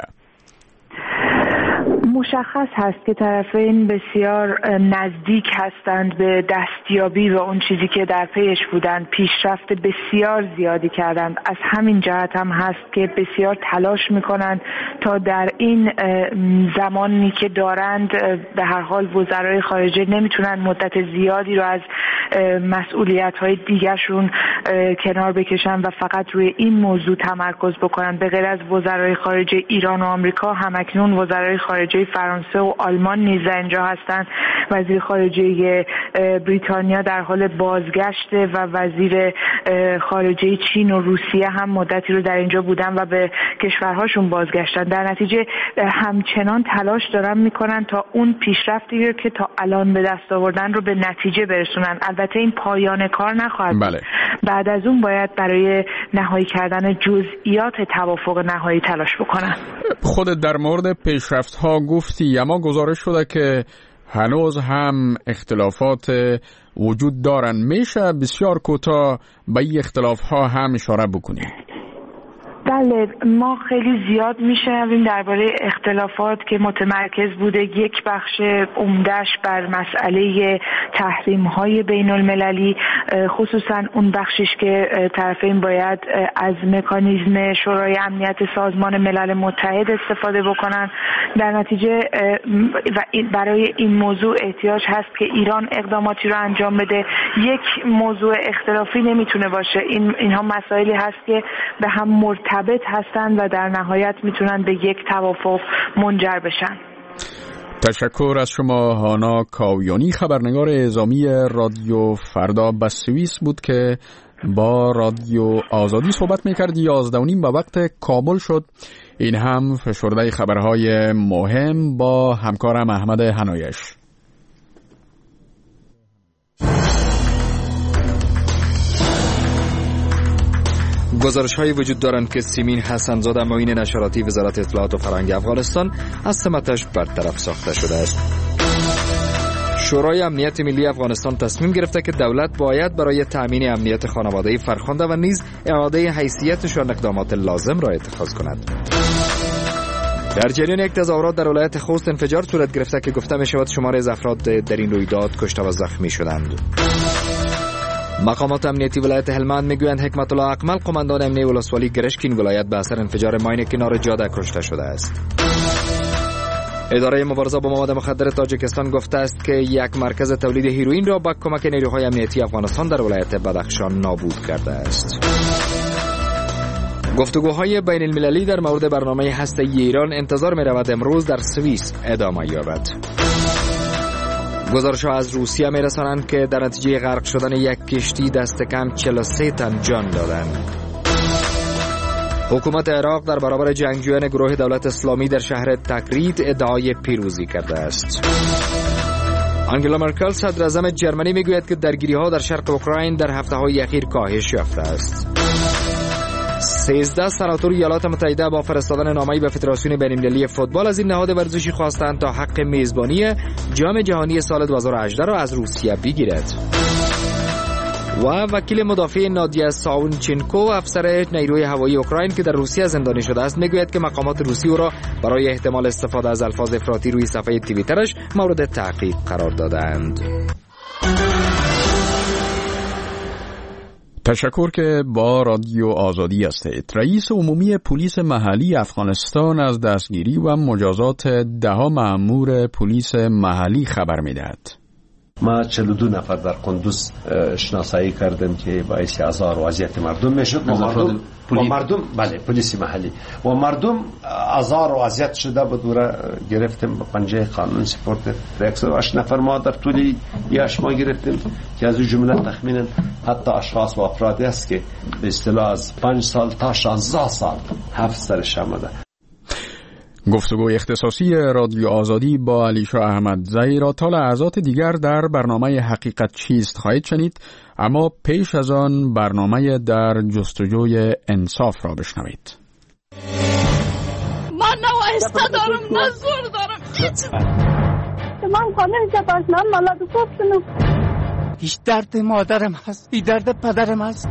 مشخص هست که طرفین بسیار نزدیک هستند به دستیابی و اون چیزی که در پیش بودند. پیشرفت بسیار زیادی کردند. از همین جهت هم هست که بسیار تلاش میکنند تا در این زمانی که دارند، به هر حال وزرای خارجه نمیتونن مدت زیادی رو از مسئولیت‌های دیگرشون کنار بکشن و فقط روی این موضوع تمرکز بکنن. به غیر از وزرای خارجه ایران و آمریکا، همکنون وزرای خارجه فرانسه و آلمان نیز اینجا هستند. وزیر خارجه بریتانیا در حال بازگشته و وزیر خارجه چین و روسیه هم مدتی رو در اینجا بودن و به کشورهاشون بازگشتن. در نتیجه همچنان تلاش دارن میکنن تا اون پیشرفتی که تا الان به دست آوردن رو به نتیجه برسونن. البته این پایان کار نخواهد. بله. بعد از اون باید برای نهایی کردن جزئیات توافق نهایی تلاش بکنن. خودت در مورد پیشرفت‌ها گفتی، اما گزارش شده که هنوز هم اختلافات وجود دارن. میشه بسیار کوتاه به این اختلاف‌ها هم اشاره بکنیم؟ بله، ما خیلی زیاد میشنویم درباره اختلافات که متمرکز بوده یک بخش عمده‌اش بر مسئله تحریم‌های بین المللی، خصوصا اون بخشش که طرفین باید از مکانیزم شورای امنیت سازمان ملل متحد استفاده بکنن. در نتیجه برای این موضوع احتیاج هست که ایران اقداماتی رو انجام بده. یک موضوع اختلافی نمیتونه باشه. اینها مسائلی هست که به هم مرتبط هستند و در نهایت میتونن به یک توافق منجر بشن. تشکر از شما. هانا کاویانی، خبرنگار اعزامی رادیو فردا به سوئیس بود که با رادیو آزادی صحبت میکرد. 11:30 به وقت کابل شد. این هم فشرده خبرهای مهم با همکارم احمد هنایش. گزارش‌هایی وجود دارند که سیمین حسن‌زاده معین نشراتی وزارت اطلاعات و فرهنگ افغانستان از سمتش برطرف ساخته شده است. شورای امنیت ملی افغانستان تصمیم گرفته که دولت باید برای تأمین امنیت خانواده فرخنده و نیز اعاده حیثیتشان اقدامات لازم را اتخاذ کند. در جریان یک تظاهرات در ولایت خوست انفجار صورت گرفته که گفته می شود شمار از افراد در این رویداد کشته و زخمی شدند. مقامات امنیتی ولایت هلمند میگویند حکمت الله اکمل قماندان امنیتی ولسوالی گرشکین ولایت به اثر انفجار ماین کنار جاده کشته شده است. اداره مبارزه با مواد مخدر تاجیکستان گفته است که یک مرکز تولید هیروئین را با کمک نیروهای امنیتی افغانستان در ولایت بدخشان نابود کرده است. گفتگوهای بین المللی در مورد برنامه هسته‌ای ایران انتظار می رود امروز در سوئیس ادامه یابد. گزارش‌ها از روسیه می رسانند که در نتیجه غرق شدن یک کشتی دست کم 43 تن جان دادند. حکومت عراق در برابر جنگجویان گروه دولت اسلامی در شهر تکرید ادعای پیروزی کرده است. آنگلا مرکل صدر اعظم جرمنی میگوید که درگیری‌ها در شرق اوکراین در هفته‌های اخیر کاهش یافته است. 13 سناتور ایالات متحده با فرستادن نامه‌ای به فدراسیون بین‌المللی فوتبال از این نهاد ورزشی خواستند تا حق میزبانی جام جهانی سال 2018 را از روسیه بگیرد. و وکیل مدافع نادیا ساونچنکو، افسر نیروی هوایی اوکراین که در روسیه زندانی شده است، میگوید که مقامات روسی او را برای احتمال استفاده از الفاظ افراطی روی صفحه توییترش مورد تعقیب قرار دادند. تشکر که با رادیو آزادی هستید. رئیس عمومی پلیس محلی افغانستان از دستگیری و مجازات 10 مأمور پلیس محلی خبر می‌دهد. ما 42 نفر در قندوز شناسایی کردیم که باعث آزار و اذیت مردم میشد و مردم بله پلیس محلی و مردم آزار و اذیت شده بود و گرفتیم به پنجه قانون سپرد. 108 نفر ما در طول یاش ما گرفتیم که از جمله تخمینا حتی اشخاص و افرادی است که به اصطلاح از 5 سال تا 16 سال حبس سرش آمده. گفتگوی اختصاصی رادیو آزادی با علیشا احمدزئی را تا لحظات دیگر در برنامه حقیقت چیست خواهید شنید، اما پیش از آن برنامه در جستجوی انصاف را بشنوید. من نوایسته دارم، نه زور دارم. من قانون جباشنام مالات گفتنم. هیچ درد مادرم هست، هیچ درد پدرم هست.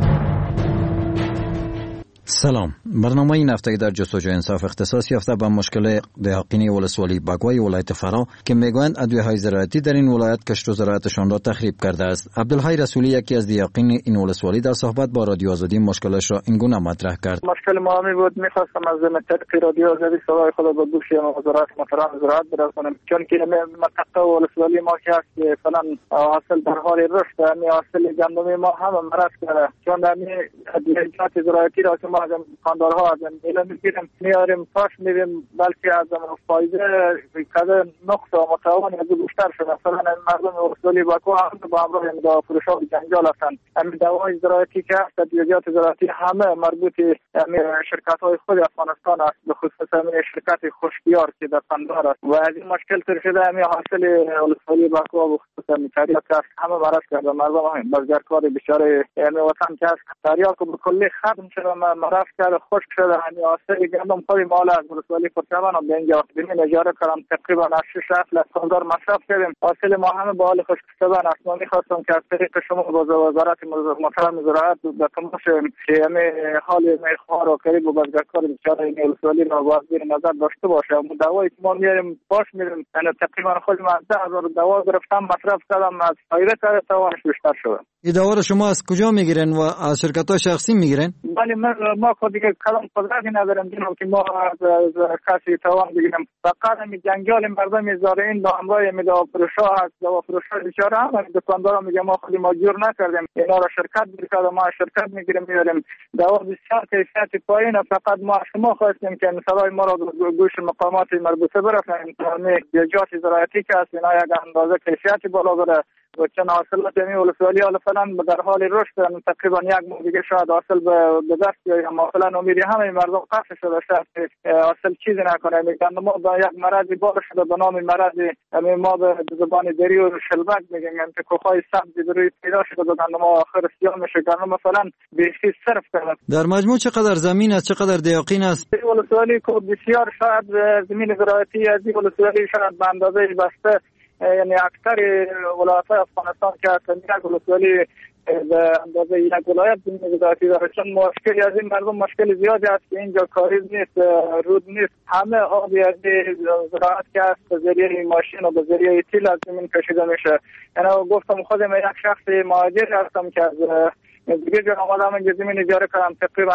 سلام. برنامه این هفته در جستجوی انصاف اختصاص یافته به مشکل دهقینی ولسوالی بگوی ولایت فرا که میگویند ادویه‌های زراعتی در این ولایت کشت و زراعتشان را تخریب کرده است. عبدالحی رسولی یکی از دهقین این ولسوالی در صحبت با رادیو آزادی مشکلش را اینگونه مطرح کرد. مشکل ما می بود، می‌خواستم از طریق رادیو آزادی صدای خود به گوش وزارت محترم زراعت برسانم، چون که منطقه ولسوالی ما که هست فعلا حاصل در حال رشد، یعنی حاصل گندم ما هم مرض کرده، چون ادویه‌جات زراعتی را که ما از خاندارها از اعلام می‌گیریم میاریم پاش می‌بینیم، بلکه از فایده کده نقص و متوانی از بیشتر شده. مثلا مردم ولسوالی باکو هم با همراه دوا فروش‌ها به جنجال هستند. همین دوای زراعتی که هست، ادویه‌جات زراعتی همه مربوط به شرکت‌های خود افغانستان است، به خصوص شرکت خوشبیار که در قندهار است و از این مشکل تر شده. همین حاصل ولسوالی باکو و خصوصا تریاک است، همه مرض کرده. مردم هم بازارکار بیچاره یعنی وطن که است تریاک به کلی ختم شده، مرض کرده، خشک شده. همین حاصل گندم خودی مال از ولسوالی پرچمن به اینجا ببین اجاره کردم، تقریبا 6,000 مصرف کردیم. حاصل ما همه به حال خشک شدن است. ما می‌خواستم که از طریق شما با وزارت محترم زراعت به تماش همه حال میخوار و قریب و بازارکار بیچاره ولسوالی را باز زیر نظر داشته باشه. دوایی که ما میاریم باش میریم، یعنی تقریبا خود من 10,000 دوا گرفتم، مصرف کردم، از فایده کرده توانش بیشتر شده. این دوا را شما از کجا میگیرن و از شرکت‌های شخصی میگیرن؟ بله، من ما خود دیگه کلام قدرتی نداریم جناب که ما از کسی توان بگیریم. فقط همین جنگال مردم زارعین با همراه دوافروشا هست. دوافروشا بیچاره هم دکاندارا میگه ما خودی ما جور نکردیم، اینا را شرکت میکرد، ما شرکت میگیریم میاریم. دوا بسیار کیفیت پایینه، فقط ما شما خواستیم که مثلا ما را گوش مقامات مربوطه برسونیم. جات زراعتی که هست اینا یک اندازه کیفیت بالا داره و چند حاصلات می ولسوالی حالا فعلا در حال رشد تقریبا یک ماه دیگه شاید حاصل به دست بیاید، اما فعلا امیدی همه مردم قطع شده شاید حاصل چیزی نکنه. میگن ما با یک مرضی بار شده به نام مرض ما به زبان دری و شلبک میگیم، یعنی کوخای سبزی بروی پیدا شده بودن ما آخر سیاه میشه که مثلا بیشتر صرف کردن. در مجموع چقدر زمین است، چقدر دیاقین است؟ ولسوالی که بسیار شاید زمین زراعتی از ولسوالی شاید به اندازه بسته، یعنی اکثر ولایت‌های افغانستان که هستند یک ولسوالی به اندازه یک ولایت زمین زراعتی داره. چون مشکلی از این مردم مشکل زیادی است که اینجا کاریز نیست، رود نیست، همه آبی از زراعت که هست به ذریعه ماشین و به ذریعه تیل از زمین کشیده میشه. یعنی گفتم خودم یک شخص مهاجر هستم که از دیگه جا آمدم اینجا زمین اجاره کردم، تقریبا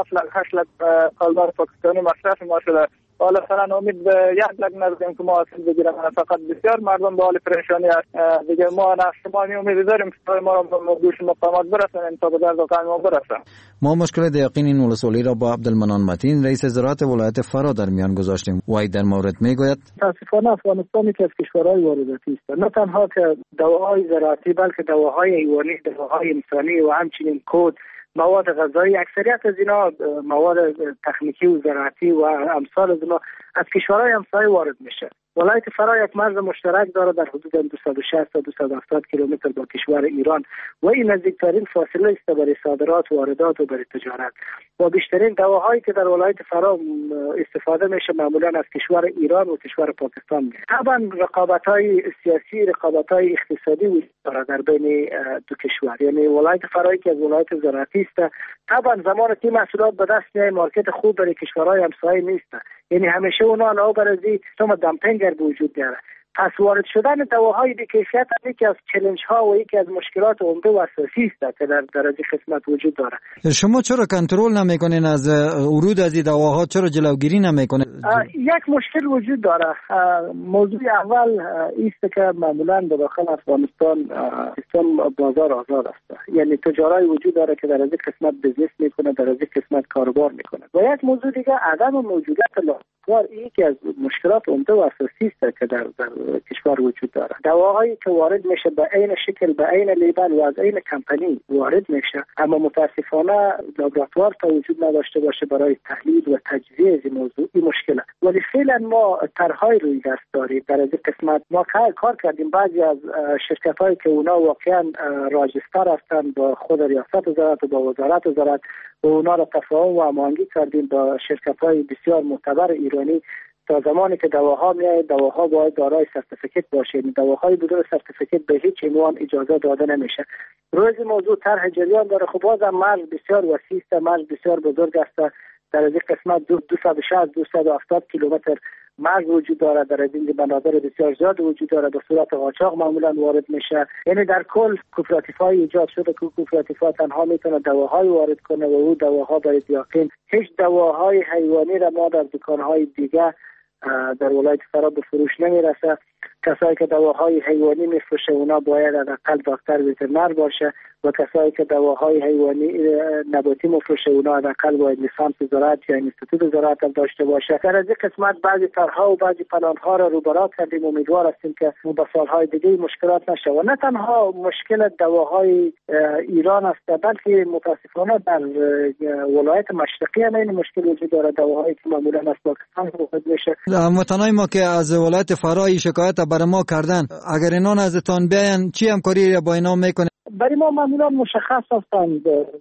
7 لک کالدار پاکستانی مصرف ما شده. حالا فعلا امید به 1 لک نداریم که ما حاصل بگیرم، فقط بسیار مردم به حال پریشانی است. دیگه ما نشمانی امید داریم که ما را به گوش مقامات برسونیم تا به درد و ما برسیم. ما مشکل دیقین این ولسوالی را با عبدالمنان متین رئیس زراعت ولایت فرا در میان گذاشتیم. وای در مورد میگوید متاسفانه افغانستان یکی از کشورهای وارداتی است، نه تنها که دواهای زراعتی بلکه دواهای حیوانی، دواهای انسانی و همچنین کود، مواد غذایی، اکثریت از اینا مواد تکنیکی و زراعتی و امثال از اینا از کشورهای همسایه وارد میشه. ولایت فرا یک مرز مشترک داره در حدود 260 تا 270 کیلومتر با کشور ایران و این نزدیکترین فاصله است برای صادرات و واردات و برای تجارت. و بیشترین دواهایی که در ولایت فرا استفاده میشه معمولا از کشور ایران و کشور پاکستان میاد. طبعا رقابت‌های سیاسی، رقابت‌های اقتصادی وجود داره در بین دو کشور. یعنی ولایت فرا که از ولایت زراعتی است، طبعا زمان که محصولات به دست میاد مارکت خوب برای کشورهای همسایه نیست. یعنی همیشه اونا علاوه بر از این دامپینگ به وجود داره. پس وارد شدن دواهای بی‌کیفیت یکی از چالش‌ها و یکی از مشکلات عمده و اساسی است که در این قسمت وجود داره. شما چرا کنترل نمی‌کنین از ورود از این دواها؟ چرا جلوگیری نمی‌کنین؟ یک مشکل وجود داره. موضوع اول است که معمولاً در داخل افغانستان سیستم بازار آزاد است. یعنی تجاری وجود داره که در این قسمت بزنس می‌کنه، در این قسمت کاروبار می‌کنه. و یک موضوع دیگه عدم موجودیت یکی از مشکلات عمده و اساسی است که در کشور وجود داره. دواهایی که وارد میشه به عین شکل، به عین لیبل و از عین کمپانی وارد میشه، اما متاسفانه لابراتوار تا وجود نداشته باشه برای تحلیل و تجزیه از این موضوع، این مشکله. ولی فعلا ما طرح‌های روی دست داریم در این قسمت. ما کار کردیم بعضی از شرکت‌هایی که اونا واقعا راجستر هستند با خود ریاست وزارت و با وزارت زراعت و اونا را تفاهم و هماهنگی کردیم با شرکت‌های بسیار معتبر ایرانی تا زمانی که دواها میاد، دواها باید دارای سرتیفیکت باشه. این دواهای بدون سرتیفیکت به هیچ عنوان اجازه داده نمیشه. روز موضوع طرح جریان داره. خب بازم مرز بسیار وسیع است، مرز بسیار بزرگ است. در این قسمت 260-270 کیلومتر مرز وجود داره. در این بنادر بسیار زیاد وجود داره، به صورت قاچاق معمولا وارد میشه. یعنی در کل کوپراتیف‌های ایجاد شده که کوپراتیف‌ها تنها میتونه دواهای وارد کنه و او دواها برای یقین هیچ دواهای حیوانی را ما در دکان‌های دیگه در ولایت فرا به فروش نمیرسه. کسایی که دواهای حیوانی میفروشه اونا باید حداقل دکتر وترنر باشه و کسایی که دواهای حیوانی نباتی میفروشه اونا حداقل باید لیسانس زراعت یا اینستیتوت زراعت داشته باشه. در از این قسمت بعضی طرح‌ها و بعضی پلان‌ها را روبرا کردیم. امیدوار هستیم که به سال‌های دیگه مشکلات نشه و نه تنها مشکل دواهای ایران است بلکه متاسفانه در ولایت مشرقی هم این مشکل وجود داره. دواهایی که معمولا از پاکستان وارد میشه. هموطنای ما که از ولایت فرا شکایت برای ما کردن، اگر اینا نزدتان بیان چی همکاری با اینا میکنه؟ برای ما معمولا مشخص هستند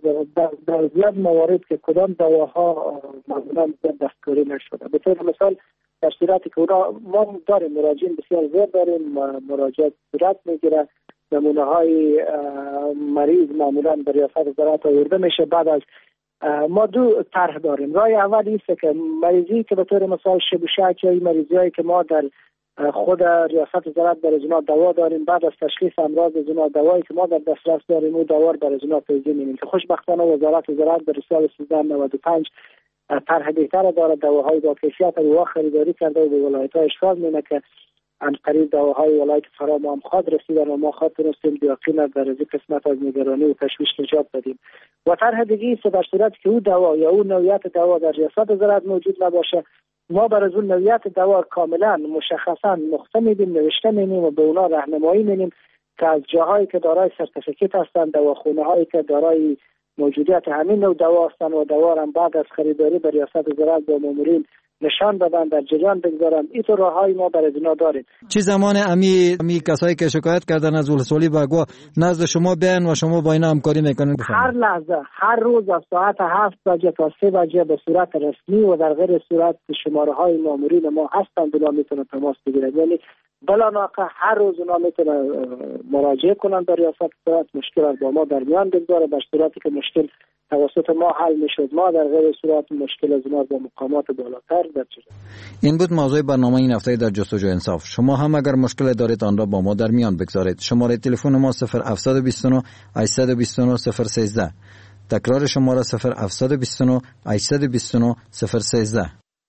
در زیاد موارد که کدام دواها معمولا دستکاری نشده. به طور مثال در صورتی که ما داریم مراجعین بسیار زیاد داریم، مراجعات صورت میگیره، نمونه های مریض معمولا به ریاست وزارت آورده میشه. بعد از ما دو طرح داریم. راه اول است که مریضی که به طور مثال شبوشک یا مریضی هایی که ما در خود ریاست وزارت برای جنا دوا داریم. بعد از تشخیص امراض جنا دوایی که ما در دسترس داریم او دوا برای جنا توزیع می‌کنیم که خوشبختانه وزارت در سال 1395 طرح بهتر داره، دواهای با کیفیت رو خریداری کرده و به ولایت‌ها اشغال می‌کنه که ان قریب دواهای ولایت فرا ما هم خواد رسیدن و ما خواد تونستیم یقینا در این قسمت از نگرانی و تشویش نجات بدیم. و طرح دیگه است در صورتی که او دوا یا او نوعیت دوا در ریاست وزارت موجود نباشه، ما برای اون نوعیت دوا کاملا مشخصا نقطه میدیم، نوشته میدیم و به اونا راهنمایی میدیم که از جاهایی که دارای سرتیفیکیت هستند، دواخونه هایی که دارای موجودیت همین نوع دوا هستند و دوا هم بعد از خریداری به ریاست وزارت با مامورین نشان بدن، در جریان بگذارن. این تو راههای ما برای اینا داریم. چه زمان امی کسایی که شکایت کردن از ولسوالی باگوا نزد شما بیان و شما با اینا همکاری میکنین؟ هر لحظه، هر روز از ساعت 7 بجه تا 3 بجه به صورت رسمی و در غیر صورت شماره های مامورین ما هستند، اونا میتونن تماس بگیرن. یعنی بلا ناقه هر روز اونا میتونن مراجعه کنن به ریاست وزارت، مشکل رو با ما در میان بگذاره. در صورتی که مشکل توسط ما حل میشد، ما در غیر صورت مشکل از ما با مقامات بالاتر درجه. این بود موضوع برنامه این هفته در جستجوی انصاف. شما هم اگر مشکل دارید آن را با ما در میان بگذارید. شماره تلفن ما 0729 829 013. تکرار شماره 0729 829 013.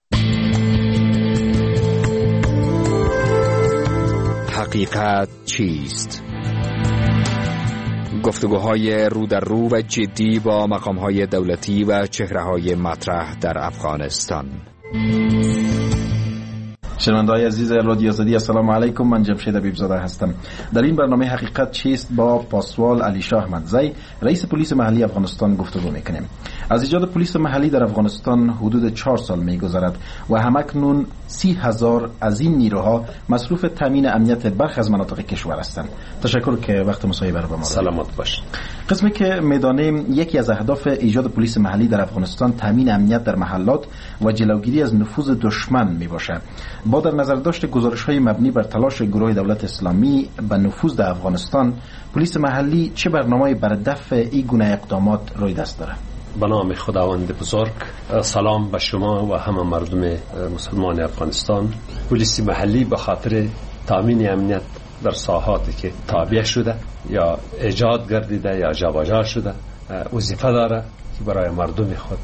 حقیقت چیست؟ گفتگوهای رو در رو و جدی با مقامهای دولتی و چهره‌های مطرح در افغانستان. شنونده‌های عزیز رادیو آزادی، السلام علیکم. من جمشید حبیبزاده هستم. در این برنامه حقیقت چیست با پاسوال علی شاه احمدزی، رئیس پلیس محلی افغانستان گفتگو می‌کنیم. از ایجاد پلیس محلی در افغانستان حدود 4 سال می‌گذرد و همکنون 30,000 از این نیروها مصروف تامین امنیت برخی از مناطق کشور هستند. تشکر که وقت مصاحبه را به ما دادید. سلامت باشید. قسمی که می‌دانیم یکی از اهداف ایجاد پلیس محلی در افغانستان تامین امنیت در محلات و جلوگیری از نفوذ دشمن میباشد. با در نظر داشت گزارش‌های مبنی بر تلاش گروه دولت اسلامی به نفوذ در افغانستان، پلیس محلی چه برنامه‌ای برای دفع این گونه اقدامات روی دست دارد؟ به نام خداوند بزرگ، سلام به شما و همه مردم مسلمان افغانستان. پلیس محلی به خاطر تامین امنیت در ساحاتی که تابع شده یا ایجاد گردیده یا جابجا شده وظیفه داره که برای مردم خود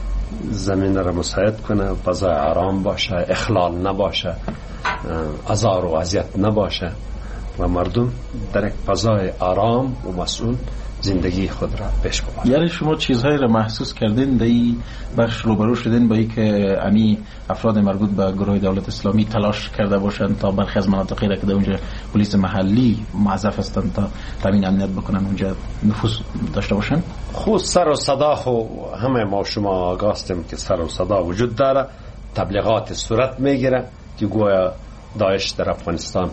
زمین را مساعد کنه، فضای آرام باشه، اخلال نباشه، آزار و اذیت نباشه و مردم در یک فضای آرام و مسئول زندگی خود را پیش ببرند. یعنی شما چیزهایی را محسوس کردین در این بخش روبرو شدین با اینکه امی افراد مربوط به گروه دولت اسلامی تلاش کرده باشند تا برخی از مناطقی را که در اونجا پلیس محلی موظف هستند تا تامین امنیت بکنن اونجا نفوذ داشته باشند؟ خود سر و صدا همه ما شما آگاه هستیم که سر و صدا وجود داره، تبلیغات صورت میگیره که گویا داعش در افغانستان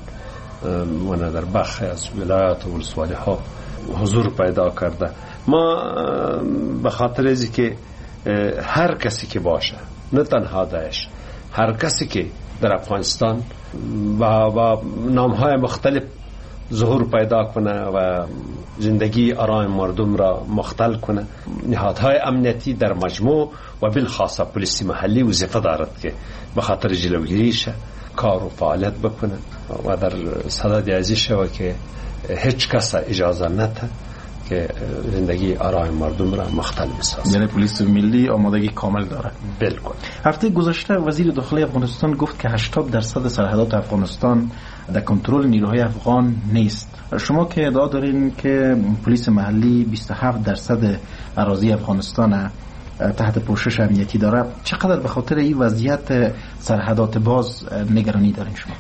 و در برخی از ولایات و ولسوالی ها حضور پیدا کرده. ما به خاطر ازی که هر کسی که باشه، نه تنها داعش، هر کسی که در افغانستان و نامهای مختلف ظهور پیدا کنه و زندگی آرام مردم را مختل کنه، نهادهای امنیتی در مجموع و بالخاصه پلیس محلی وظیفه دارد که به خاطر جلوگیریش کار و فعالیت بکنه و در صدد ازی شوه که هیچ کس اجازه نده که زندگی آرام مردم را مختل بسازه. یعنی پلیس ملی آمادگی کامل داره. بالکل. هفته گذشته وزیر داخلی افغانستان گفت که 80% سرحدات افغانستان در کنترل نیروهای افغان نیست. شما که ادعا دارین که پلیس محلی 27% اراضی افغانستان تحت پوشش امنیتی داره، چقدر به خاطر این وضعیت سرحدات باز نگرانی دارین شما؟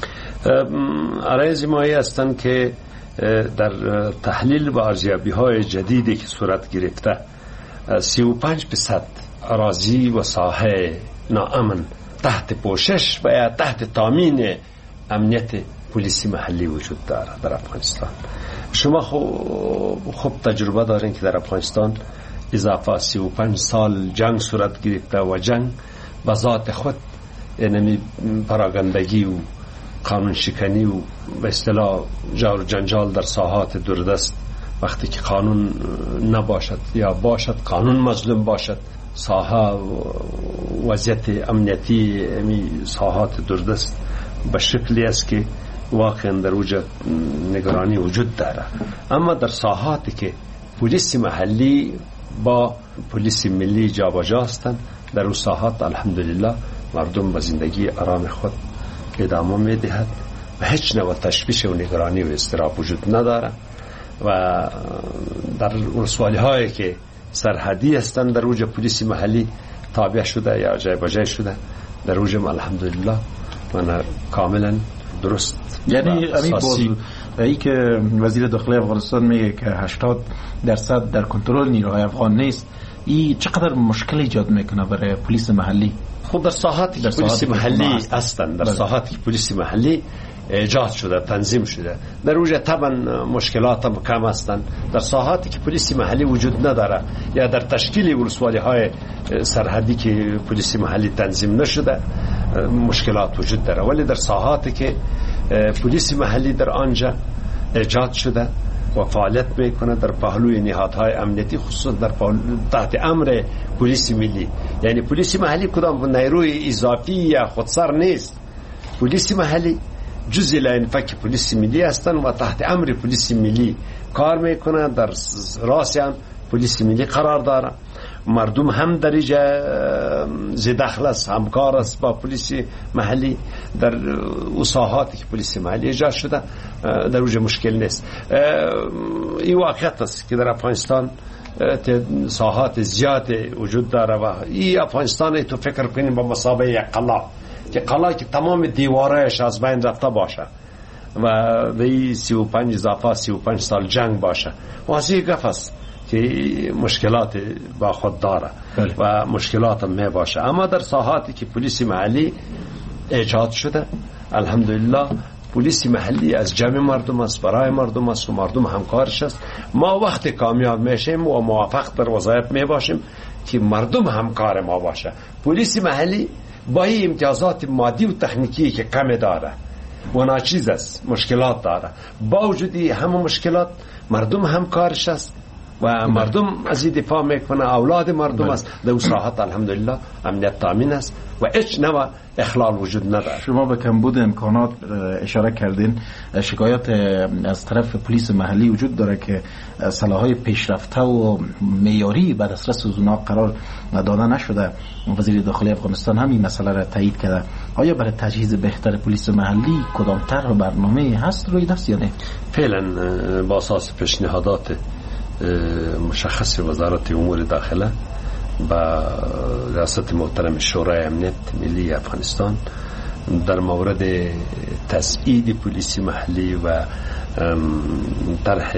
عرض مایی هستند که در تحلیل و ارزیابی های جدیدی که صورت گرفته 35% اراضی و ساحه ناامن تحت پوشش و یا تحت تامین امنیت پلیسی محلی وجود داره در افغانستان. شما خوب تجربه دارین که در افغانستان اضافه 35 سال جنگ صورت گرفته و جنگ به ذات خود یعنی پراگندگی و قانون شکنی و به اصطلاح جار و جنجال در ساحات دوردست، وقتی که قانون نباشد یا باشد قانون مظلوم باشد، ساحه وضعیت امنیتی ساحات دوردست به شکلی است که واقعا در اوجه نگرانی وجود داره. اما در ساحاتی که پلیس محلی با پلیس ملی جابجا هستند، در اون ساحات الحمدلله مردم به زندگی آرام خود ادامه میدهد و هیچ نوع تشویش و نگرانی و اضطراب وجود نداره. و در ولسوالی هایی که سرحدی هستند در اوج پلیس محلی تابع شده یا جای بجای شده، در اوج الحمدلله من کاملا درست. یعنی ای که وزیر داخلی افغانستان میگه که 80% در کنترل نیروهای افغان نیست، این چقدر مشکل ایجاد میکنه برای پلیس محلی؟ خود در ساحاتی که پلیس محلی هستند، در ساحاتی که پلیس محلی ایجاد شده، تنظیم شده، در اوجه طبعا مشکلات هم کم هستند. در ساحاتی که پلیس محلی وجود نداره یا در تشکیل ولسوالی های سرحدی که پلیس محلی تنظیم نشده مشکلات وجود داره. ولی در ساحاتی که پلیس محلی در آنجا ایجاد شده و فعالیت میکنه در پهلوی نهادهای امنیتی، خصوصا در تحت امر پلیس ملی، یعنی پلیس محلی کدام نیروی اضافی یا خودسر نیست. پلیس محلی جزء لانفک پلیس ملی هستند و تحت امر پلیس ملی کار میکنه، در راس هم پلیس ملی قرار داره. مردم هم در اینجا زدخل است، همکار است با پلیس محلی در ساحاتی که پلیس محلی ایجاد شده، در اونجا مشکل نیست. این واقعیت است که در افغانستان ساحات زیاد وجود داره و این افغانستان تو فکر کنیم با مسابقه یک قلعه که قلعه که تمام دیوارایش از بین رفته باشه و به 35 اضافه 35 سال جنگ باشه، واضح گفت است که مشکلات با خود داره و مشکلات هم می باشه. اما در ساحاتی که پلیس محلی ایجاد شده الحمدلله پلیس محلی از جمع مردم است، برای مردم است و مردم همکارش است. ما وقت کامیاب میشیم و موافق در وظایف می باشیم که مردم همکار ما باشه. پلیس محلی با این امتیازات مادی و تکنیکی که کم داره و ناچیز است، مشکلات داره، با وجود همه مشکلات مردم همکارش است و مردم از این دفاع میکنه، اولاد مردم است. در اون ساحات الحمدلله امنیت تامین است و هیچ نوع اخلال وجود نداره. شما به کمبود امکانات اشاره کردین. شکایت از طرف پلیس محلی وجود داره که سلاح‌های پیشرفته و معیاری به دسترس اونا قرار داده نشده. وزیر داخلی افغانستان هم این مسئله را تایید کرده. آیا برای تجهیز بهتر پلیس محلی کدام طرح و برنامه هست روی دست یا نه؟ فعلا با اساس پیشنهادات مشخص وزارت امور داخله با ریاست محترم شورای امنیت ملی افغانستان در مورد تسعید پلیس محلی و طرح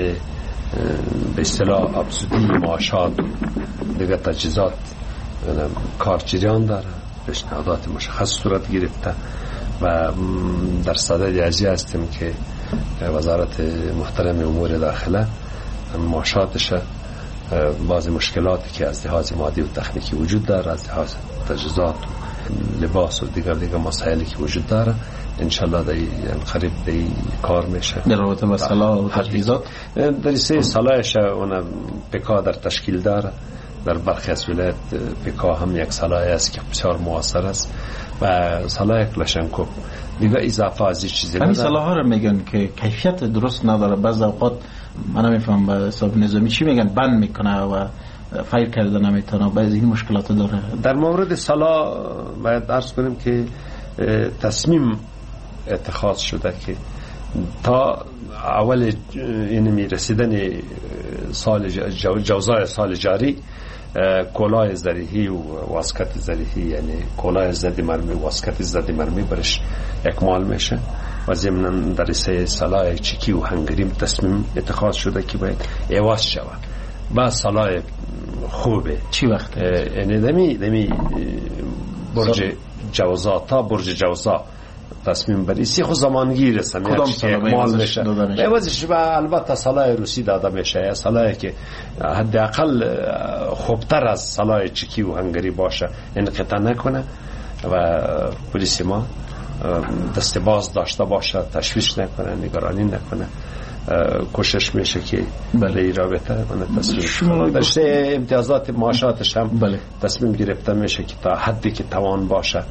به اصطلاح افزودی معاشات دیگر تجهیزات کار جریان داره. پیشنهادات مشخص صورت گرفته و در صدد ازی هستیم که وزارت محترم امور داخله معاشاتش بعض مشکلاتی که از لحاظ مادی و تکنیکی وجود داره، از لحاظ تجهیزات و لباس و دیگر مسائلی که وجود داره، انشالله در قریب به کار میشه. در رابطه با سلاح و تجهیزات در سه سلاحش اون پکا در تشکیل داره. در برخی از ولایت پکا هم یک سلاحی است که بسیار موثر است و سلاح کلاشنکوف دیگه اضافه از این چیزی نداره. همین سلاح ها رو میگن که کیفیت درست نداره، بعض اوقات من نمیفهم به حساب نظامی چی میگن بند میکنه و فایر کرده نمیتونه، بعضی این مشکلات داره. در مورد سلاح باید عرض کنیم که تصمیم اتخاذ شده که تا اول اینمی رسیدن سال جوزای سال جاری کلاه زرهی و واسکت زرهی، یعنی کلاه زدی مرمی و واسکت زدی مرمی برش اکمال میشه و ضمن در سه سلاح چکی و هنگریم تصمیم اتخاذ شده که باید ایواز شود. با سلاح خوبه چی وقت؟ یعنی دمی برج جوزا تا برج جوزا تصمیم بری سی خود زمانگیر است، کدام سلاح اکمال میشه ایوازش و البته سلاح روسی داده میشه یا سلاحی که حداقل خوبتر از سلاح چکی و هنگری باشه انقطاع نکنه و پلیس ما دست باز داشته باشه، تشویش نکنه، نگرانی نکنه. کوشش میشه که بله این رابطه من تصمیم داشته امتیازات معاشاتش هم تصمیم گرفته میشه که تا حدی که توان باشه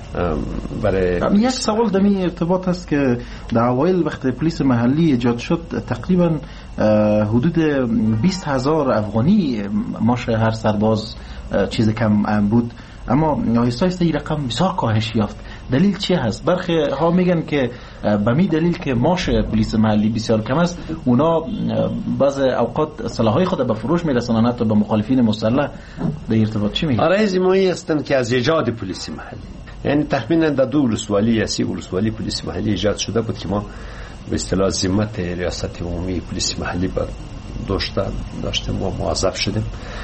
برای یک سوال در این ارتباط است که در اوایل وقت پلیس محلی ایجاد شد تقریبا حدود 20,000 افغانی ماش هر سرباز چیز کم بود، اما آهسته آهسته این رقم بسیار کاهش یافت. دلیل چی هست؟ برخی ها میگن که به می دلیل که ماش پلیس محلی بسیار کم است، اونا بعض اوقات سلاح‌های خود به فروش میرسانند تا به مخالفین مسلح. در ارتباط چی میگن؟ آرایز مایی هستند که از ایجاد پلیس محلی، یعنی تخمینا در 2 ولسوالی یا 3 ولسوالی پلیس محلی ایجاد شده بود که ما به اصطلاح ذمت ریاست عمومی پلیس محلی داشتیم و موظف شدیم.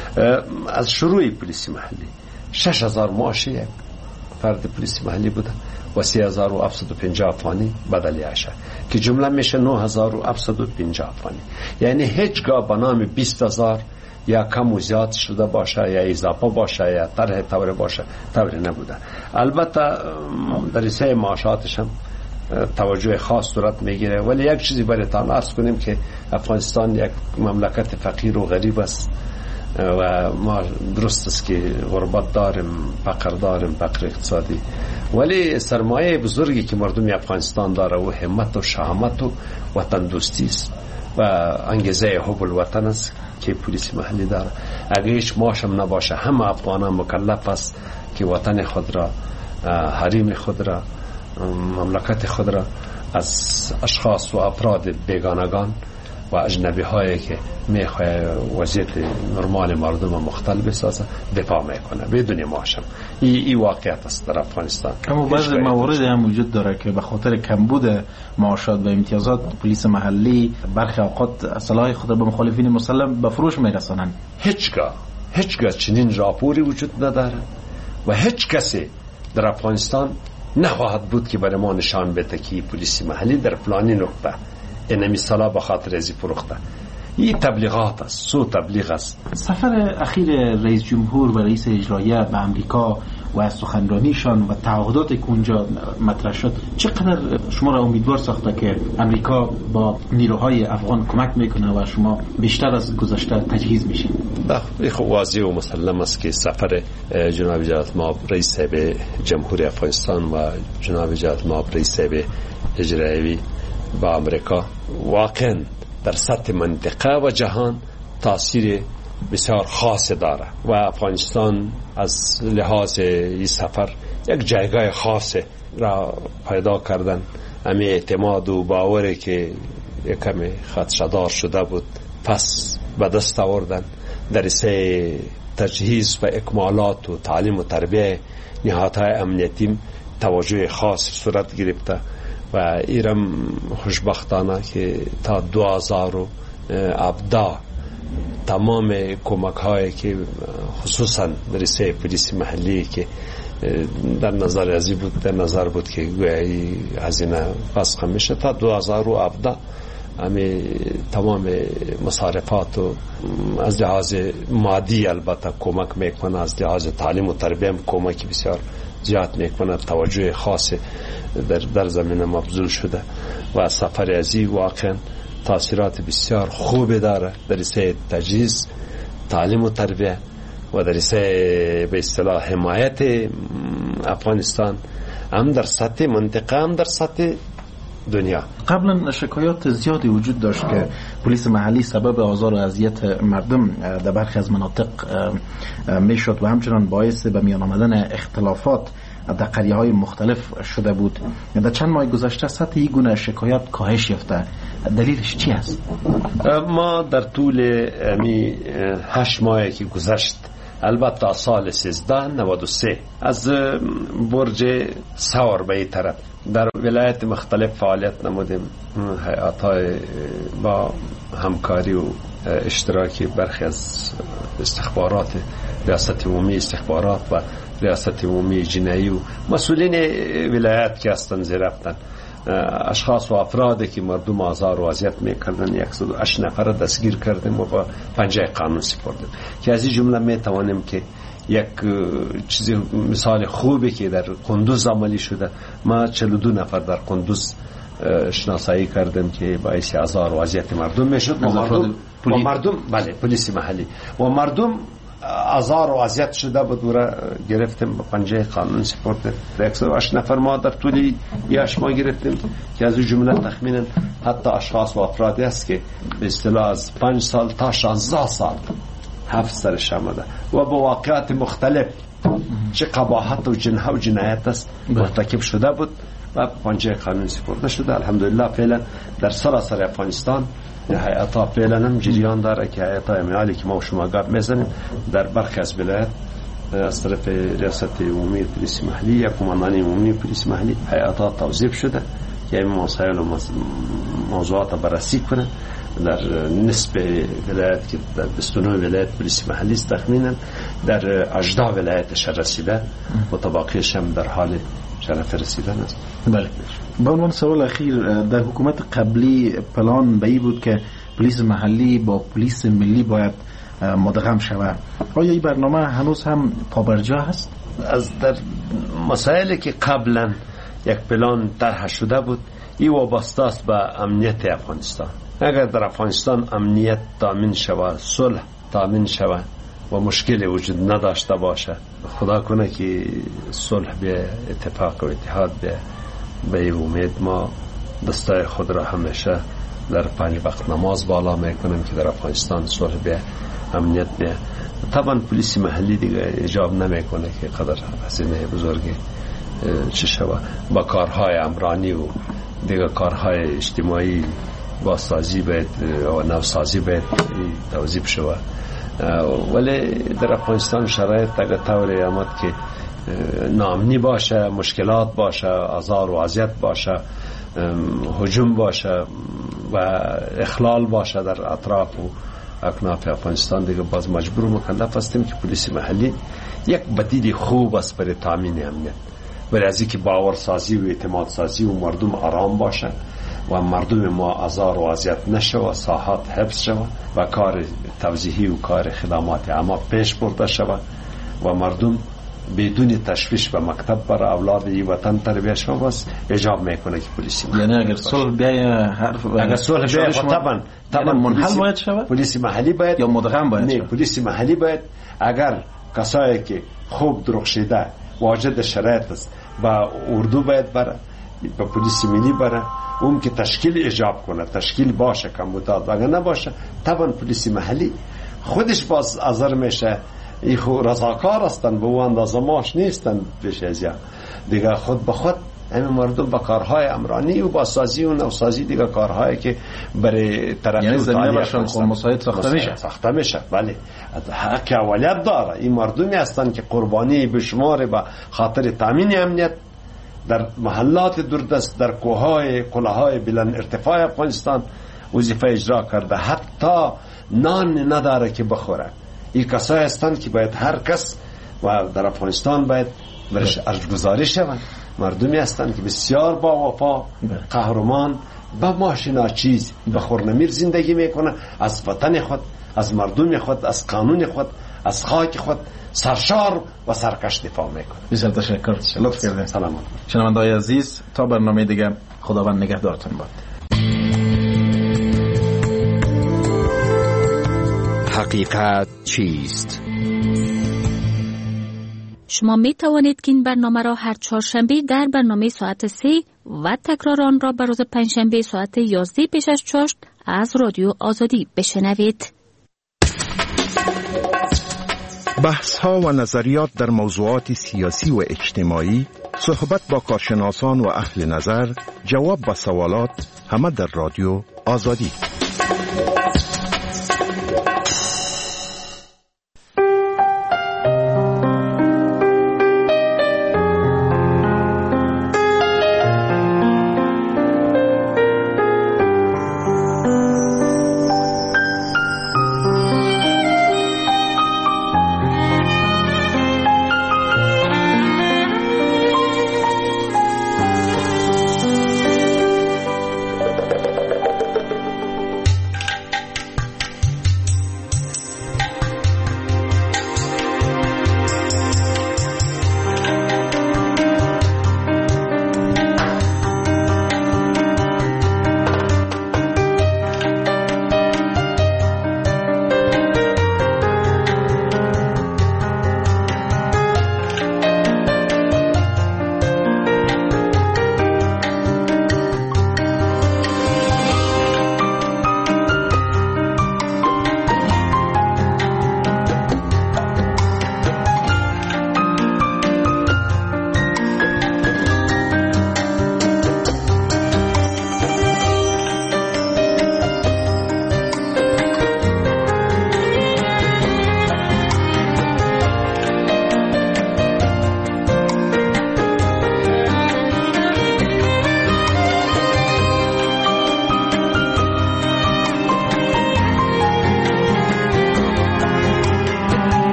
از شروع پلیس محلی 6,000 معاش یک فرد پلیس محلی بوده و 3,750 افغانی بدلی عشه که جمله میشه 9,750 افغانی. یعنی هیچگاه به نام 20,000 یا کم و زیاد شده باشه یا اضافه باشه یا طرح طور باشه طور نبوده. البته در رسای معاشاتش هم توجه خاص صورت میگیره، ولی یک چیزی برایتان عرض کنیم که افغانستان یک مملکت فقیر و غریب است و ما درست است که غربت داریم، فقر داریم، فقر اقتصادی، ولی سرمایه بزرگی که مردم افغانستان داره و همت و شهامت و وطن دوستی است و انگیزه حب الوطن است که پلیس محلی داره. اگه هیچ ماشم نباشه همه افغانان مکلف است که وطن خود را، حریم خود را، مملکت خود را از اشخاص و افراد بیگانگان و اجنبی هایی که میخواه وضعیت نرمال مردم مختل بسازه دفاع میکنه بدون ماشم. این واقعیت است در افغانستان. اما بعضی موارد هم وجود داره که به خاطر کمبود معاشات و امتیازات پلیس محلی برخی اوقات سلاح خود را به مخالفین مسلح به فروش میرسانند. هیچگاه چنین راپوری وجود نداره و هیچ کسی در افغانستان نخواهد بود که برای ما نشان بده که پلیس محلی در فلانی نقطه اینمی سلاح به خاطر ازی فروخته. این تبلیغات است، سو تبلیغ است. سفر اخیر رئیس جمهور و رئیس اجراییه به امریکا و سخنرانیشان و تعهداتی که اونجا مطرح شد چقدر شما را امیدوار ساخته که امریکا با نیروهای افغان کمک میکنه و شما بیشتر از گذشته تجهیز میشین؟ بله، خب واضح و مسلم است که سفر جناب جلالت مآب رئیس به جمهوری افغانستان و جناب جلالت مآب رئیس به اجرایی با امریکا واقعا در سطح منطقه و جهان تاثیر بسیار خاص داره و افغانستان از لحاظ این سفر یک جایگاه خاص را پیدا کردن. امی اعتماد و باوری که یکم خدشه‌دار شده بود پس به دست آوردن در سه تجهیز و اکمالات و تعلیم و تربیه نهادهای امنیتی توجه خاص صورت گرفته و ایرم خوشبختانه که تا 2017 تمام کمک هایی که خصوصا در رسای پلیس محلی که در نظر بود که گویی هزینه پس میشه تا 2017 همه تمام مصارفات و از لحاظ مادی البته کمک میکنه، از لحاظ تعلیم و تربیه هم کمک بسیار زیاد میکنه. توجه خاص در زمینه مبذول شده و سفر ازی واقعا تاثیرات بسیار خوب داره در رسای تجهیز، تعلیم و تربیه و در رسای به اصطلاح حمایت افغانستان هم در سطح منطقه هم در سطح دنیا. قبلا شکایات زیادی وجود داشت که پلیس محلی سبب آزار و اذیت مردم در برخی از مناطق میشد و همچنان باعث به میان آمدن اختلافات در قریه‌های مختلف شده بود. در چند ماه گذشته سطح این گونه شکایات کاهش یافته. دلیلش چی است؟ ما در طول 8 ماهی که گذشت، البته سال 1393 از برج سوار به این طرف در ولایت مختلف فعالیت نمودیم. هیئات‌های با همکاری و اشتراکی برخی از استخبارات ریاست عمومی استخبارات و ریاست عمومی جنایی و مسئولین ولایت که هستند زیر رفتن اشخاص و افرادی که مردم آزار و اذیت میکردن 108 نفر دستگیر کردیم و با پنجه قانون سپردیم که از این جمله میتوانیم که یک چیزی مثال خوبی که در قندوز عملی شده. ما 42 نفر در قندوز شناسایی کردیم که باعث آزار و اذیت مردم میشد و مردم بله پلیس محلی و مردم آزار و اذیت شده بود و گرفتیم به پنجه قانون سپردیم. 108 نفر ما در طول 8 ماه گرفتیم که از این جمله تخمینا حتی اشخاص و افرادی است که به اصطلاح از 5 سال تا 16 سال حبس سرش آمده و با واقعات مختلف چه قباحت و جنح و جنایت است مرتکب شده بود و پنجه قانون سپرده شده. الحمدلله فعلا در سراسر افغانستان هیئت‌ها فعلا هم جریان داره که هیئت‌های عمالی که ما و شما گپ میزنیم در برخی از ولایت از طرف ریاست عمومی پلیس محلی یا کماندان عمومی پلیس محلی هیئت‌ها توظیف شده که این مسائل و موضوعات بررسی کنه. در نصف ولایت که در 29 ولایت پلیس محلی است تخمینا در 18 ولایتش رسیده و طبقیش هم در حال شرف رسیدن است. بله. با عنوان سوال اخیر، در حکومت قبلی پلان به این بود که پلیس محلی با پلیس ملی باید مدغم شود. آیا این برنامه هنوز هم پابرجا هست؟ از در مسائلی که قبلا یک پلان طرح شده بود این وابسته است به امنیت افغانستان. اگر در افغانستان امنیت تامین شود، صلح تامین شود و مشکل وجود نداشته باشه، خدا کنه که صلح به اتفاق و اتحاد به امید ما دستای خود را همیشه در 5 وقت نماز بالا میکنیم که در افغانستان صلح به امنیت به. طبعا پلیس محلی دیگه اجاب نمیکنه که قدر هزینه بزرگی چه شود با کارهای عمرانی و دیگه کارهای اجتماعی بازسازی باید و نوسازی باید توظیف شود. ولی در افغانستان شرایط دیگه طوری آمد که ناامنی باشه، مشکلات باشه، آزار و اذیت باشه، هجوم باشه و اخلال باشه در اطراف و اکناف افغانستان، دیگه باز مجبور و مکلف هستیم که پلیس محلی یک بدیل خوب است برای تامین امنیت، برای از اینکه باورسازی و اعتماد سازی و مردم آرام باشه و مردم ما آزار و اذیت نشه و ساحات حفظ شود و کار توزیعی و کار خدمات عامه پیش برده شود و مردم بدون تشویش به مکتب برای اولاد این وطن تربیت شود. بس اجاب میکنه که پلیسی یعنی اگر صلح بیای اگر صلح بیای طبعا منحل باید شود، پلیس محلی باید یا مدغم باید نه، پلیس محلی باید اگر کسایی که خوب درخشیده واجد شرایط است و اردو باید بره به پلیس ملی بره، اون که تشکیل ایجاب کنه، تشکیل باشه کم مدت، اگر نباشه طبعا پلیس محلی خودش باز آزار میشه. این خود رضاکار هستن، به اون اندازه ماش نیستن پیش از دیگه خود به خود همین مردم با کارهای عمرانی و با سازی و نوسازی دیگه کارهایی که برای ترقی یعنی و تعالی مساعد ساخته میشه. ولی حق اولیت داره این مردمی هستن که قربانی به شمار به خاطر تامین امنیت در محلات دوردست، در کوههای قلعه‌های بلند ارتفاع افغانستان وظیفه اجرا کرده، حتی نان نداره که بخوره. این کسایی هستند که باید هر کس و در افغانستان باید برش ارزگذاری شود. مردمی هستند که بسیار با وفا، قهرمان، با ماشیناچیز به خورنمیر زندگی میکنه، از وطن خود، از مردم خود، از قانون خود، از خاک خود سرشار و سرکش دفاع میکنه. بسیار تشکر، لطف کردین. سلام. شنونده‌های عزیز، تا برنامه دیگه خداوند نگهدارتون باد. حقیقت چیست؟ شما می توانید که این برنامه را هر چهارشنبه در برنامه ساعت 3 و تکرار آن را به روز پنجشنبه ساعت 11 پیش از چاشت از رادیو آزادی بشنوید. بحث ها و نظریات در موضوعات سیاسی و اجتماعی، صحبت با کارشناسان و اهل نظر، جواب به سوالات، همه در رادیو آزادی.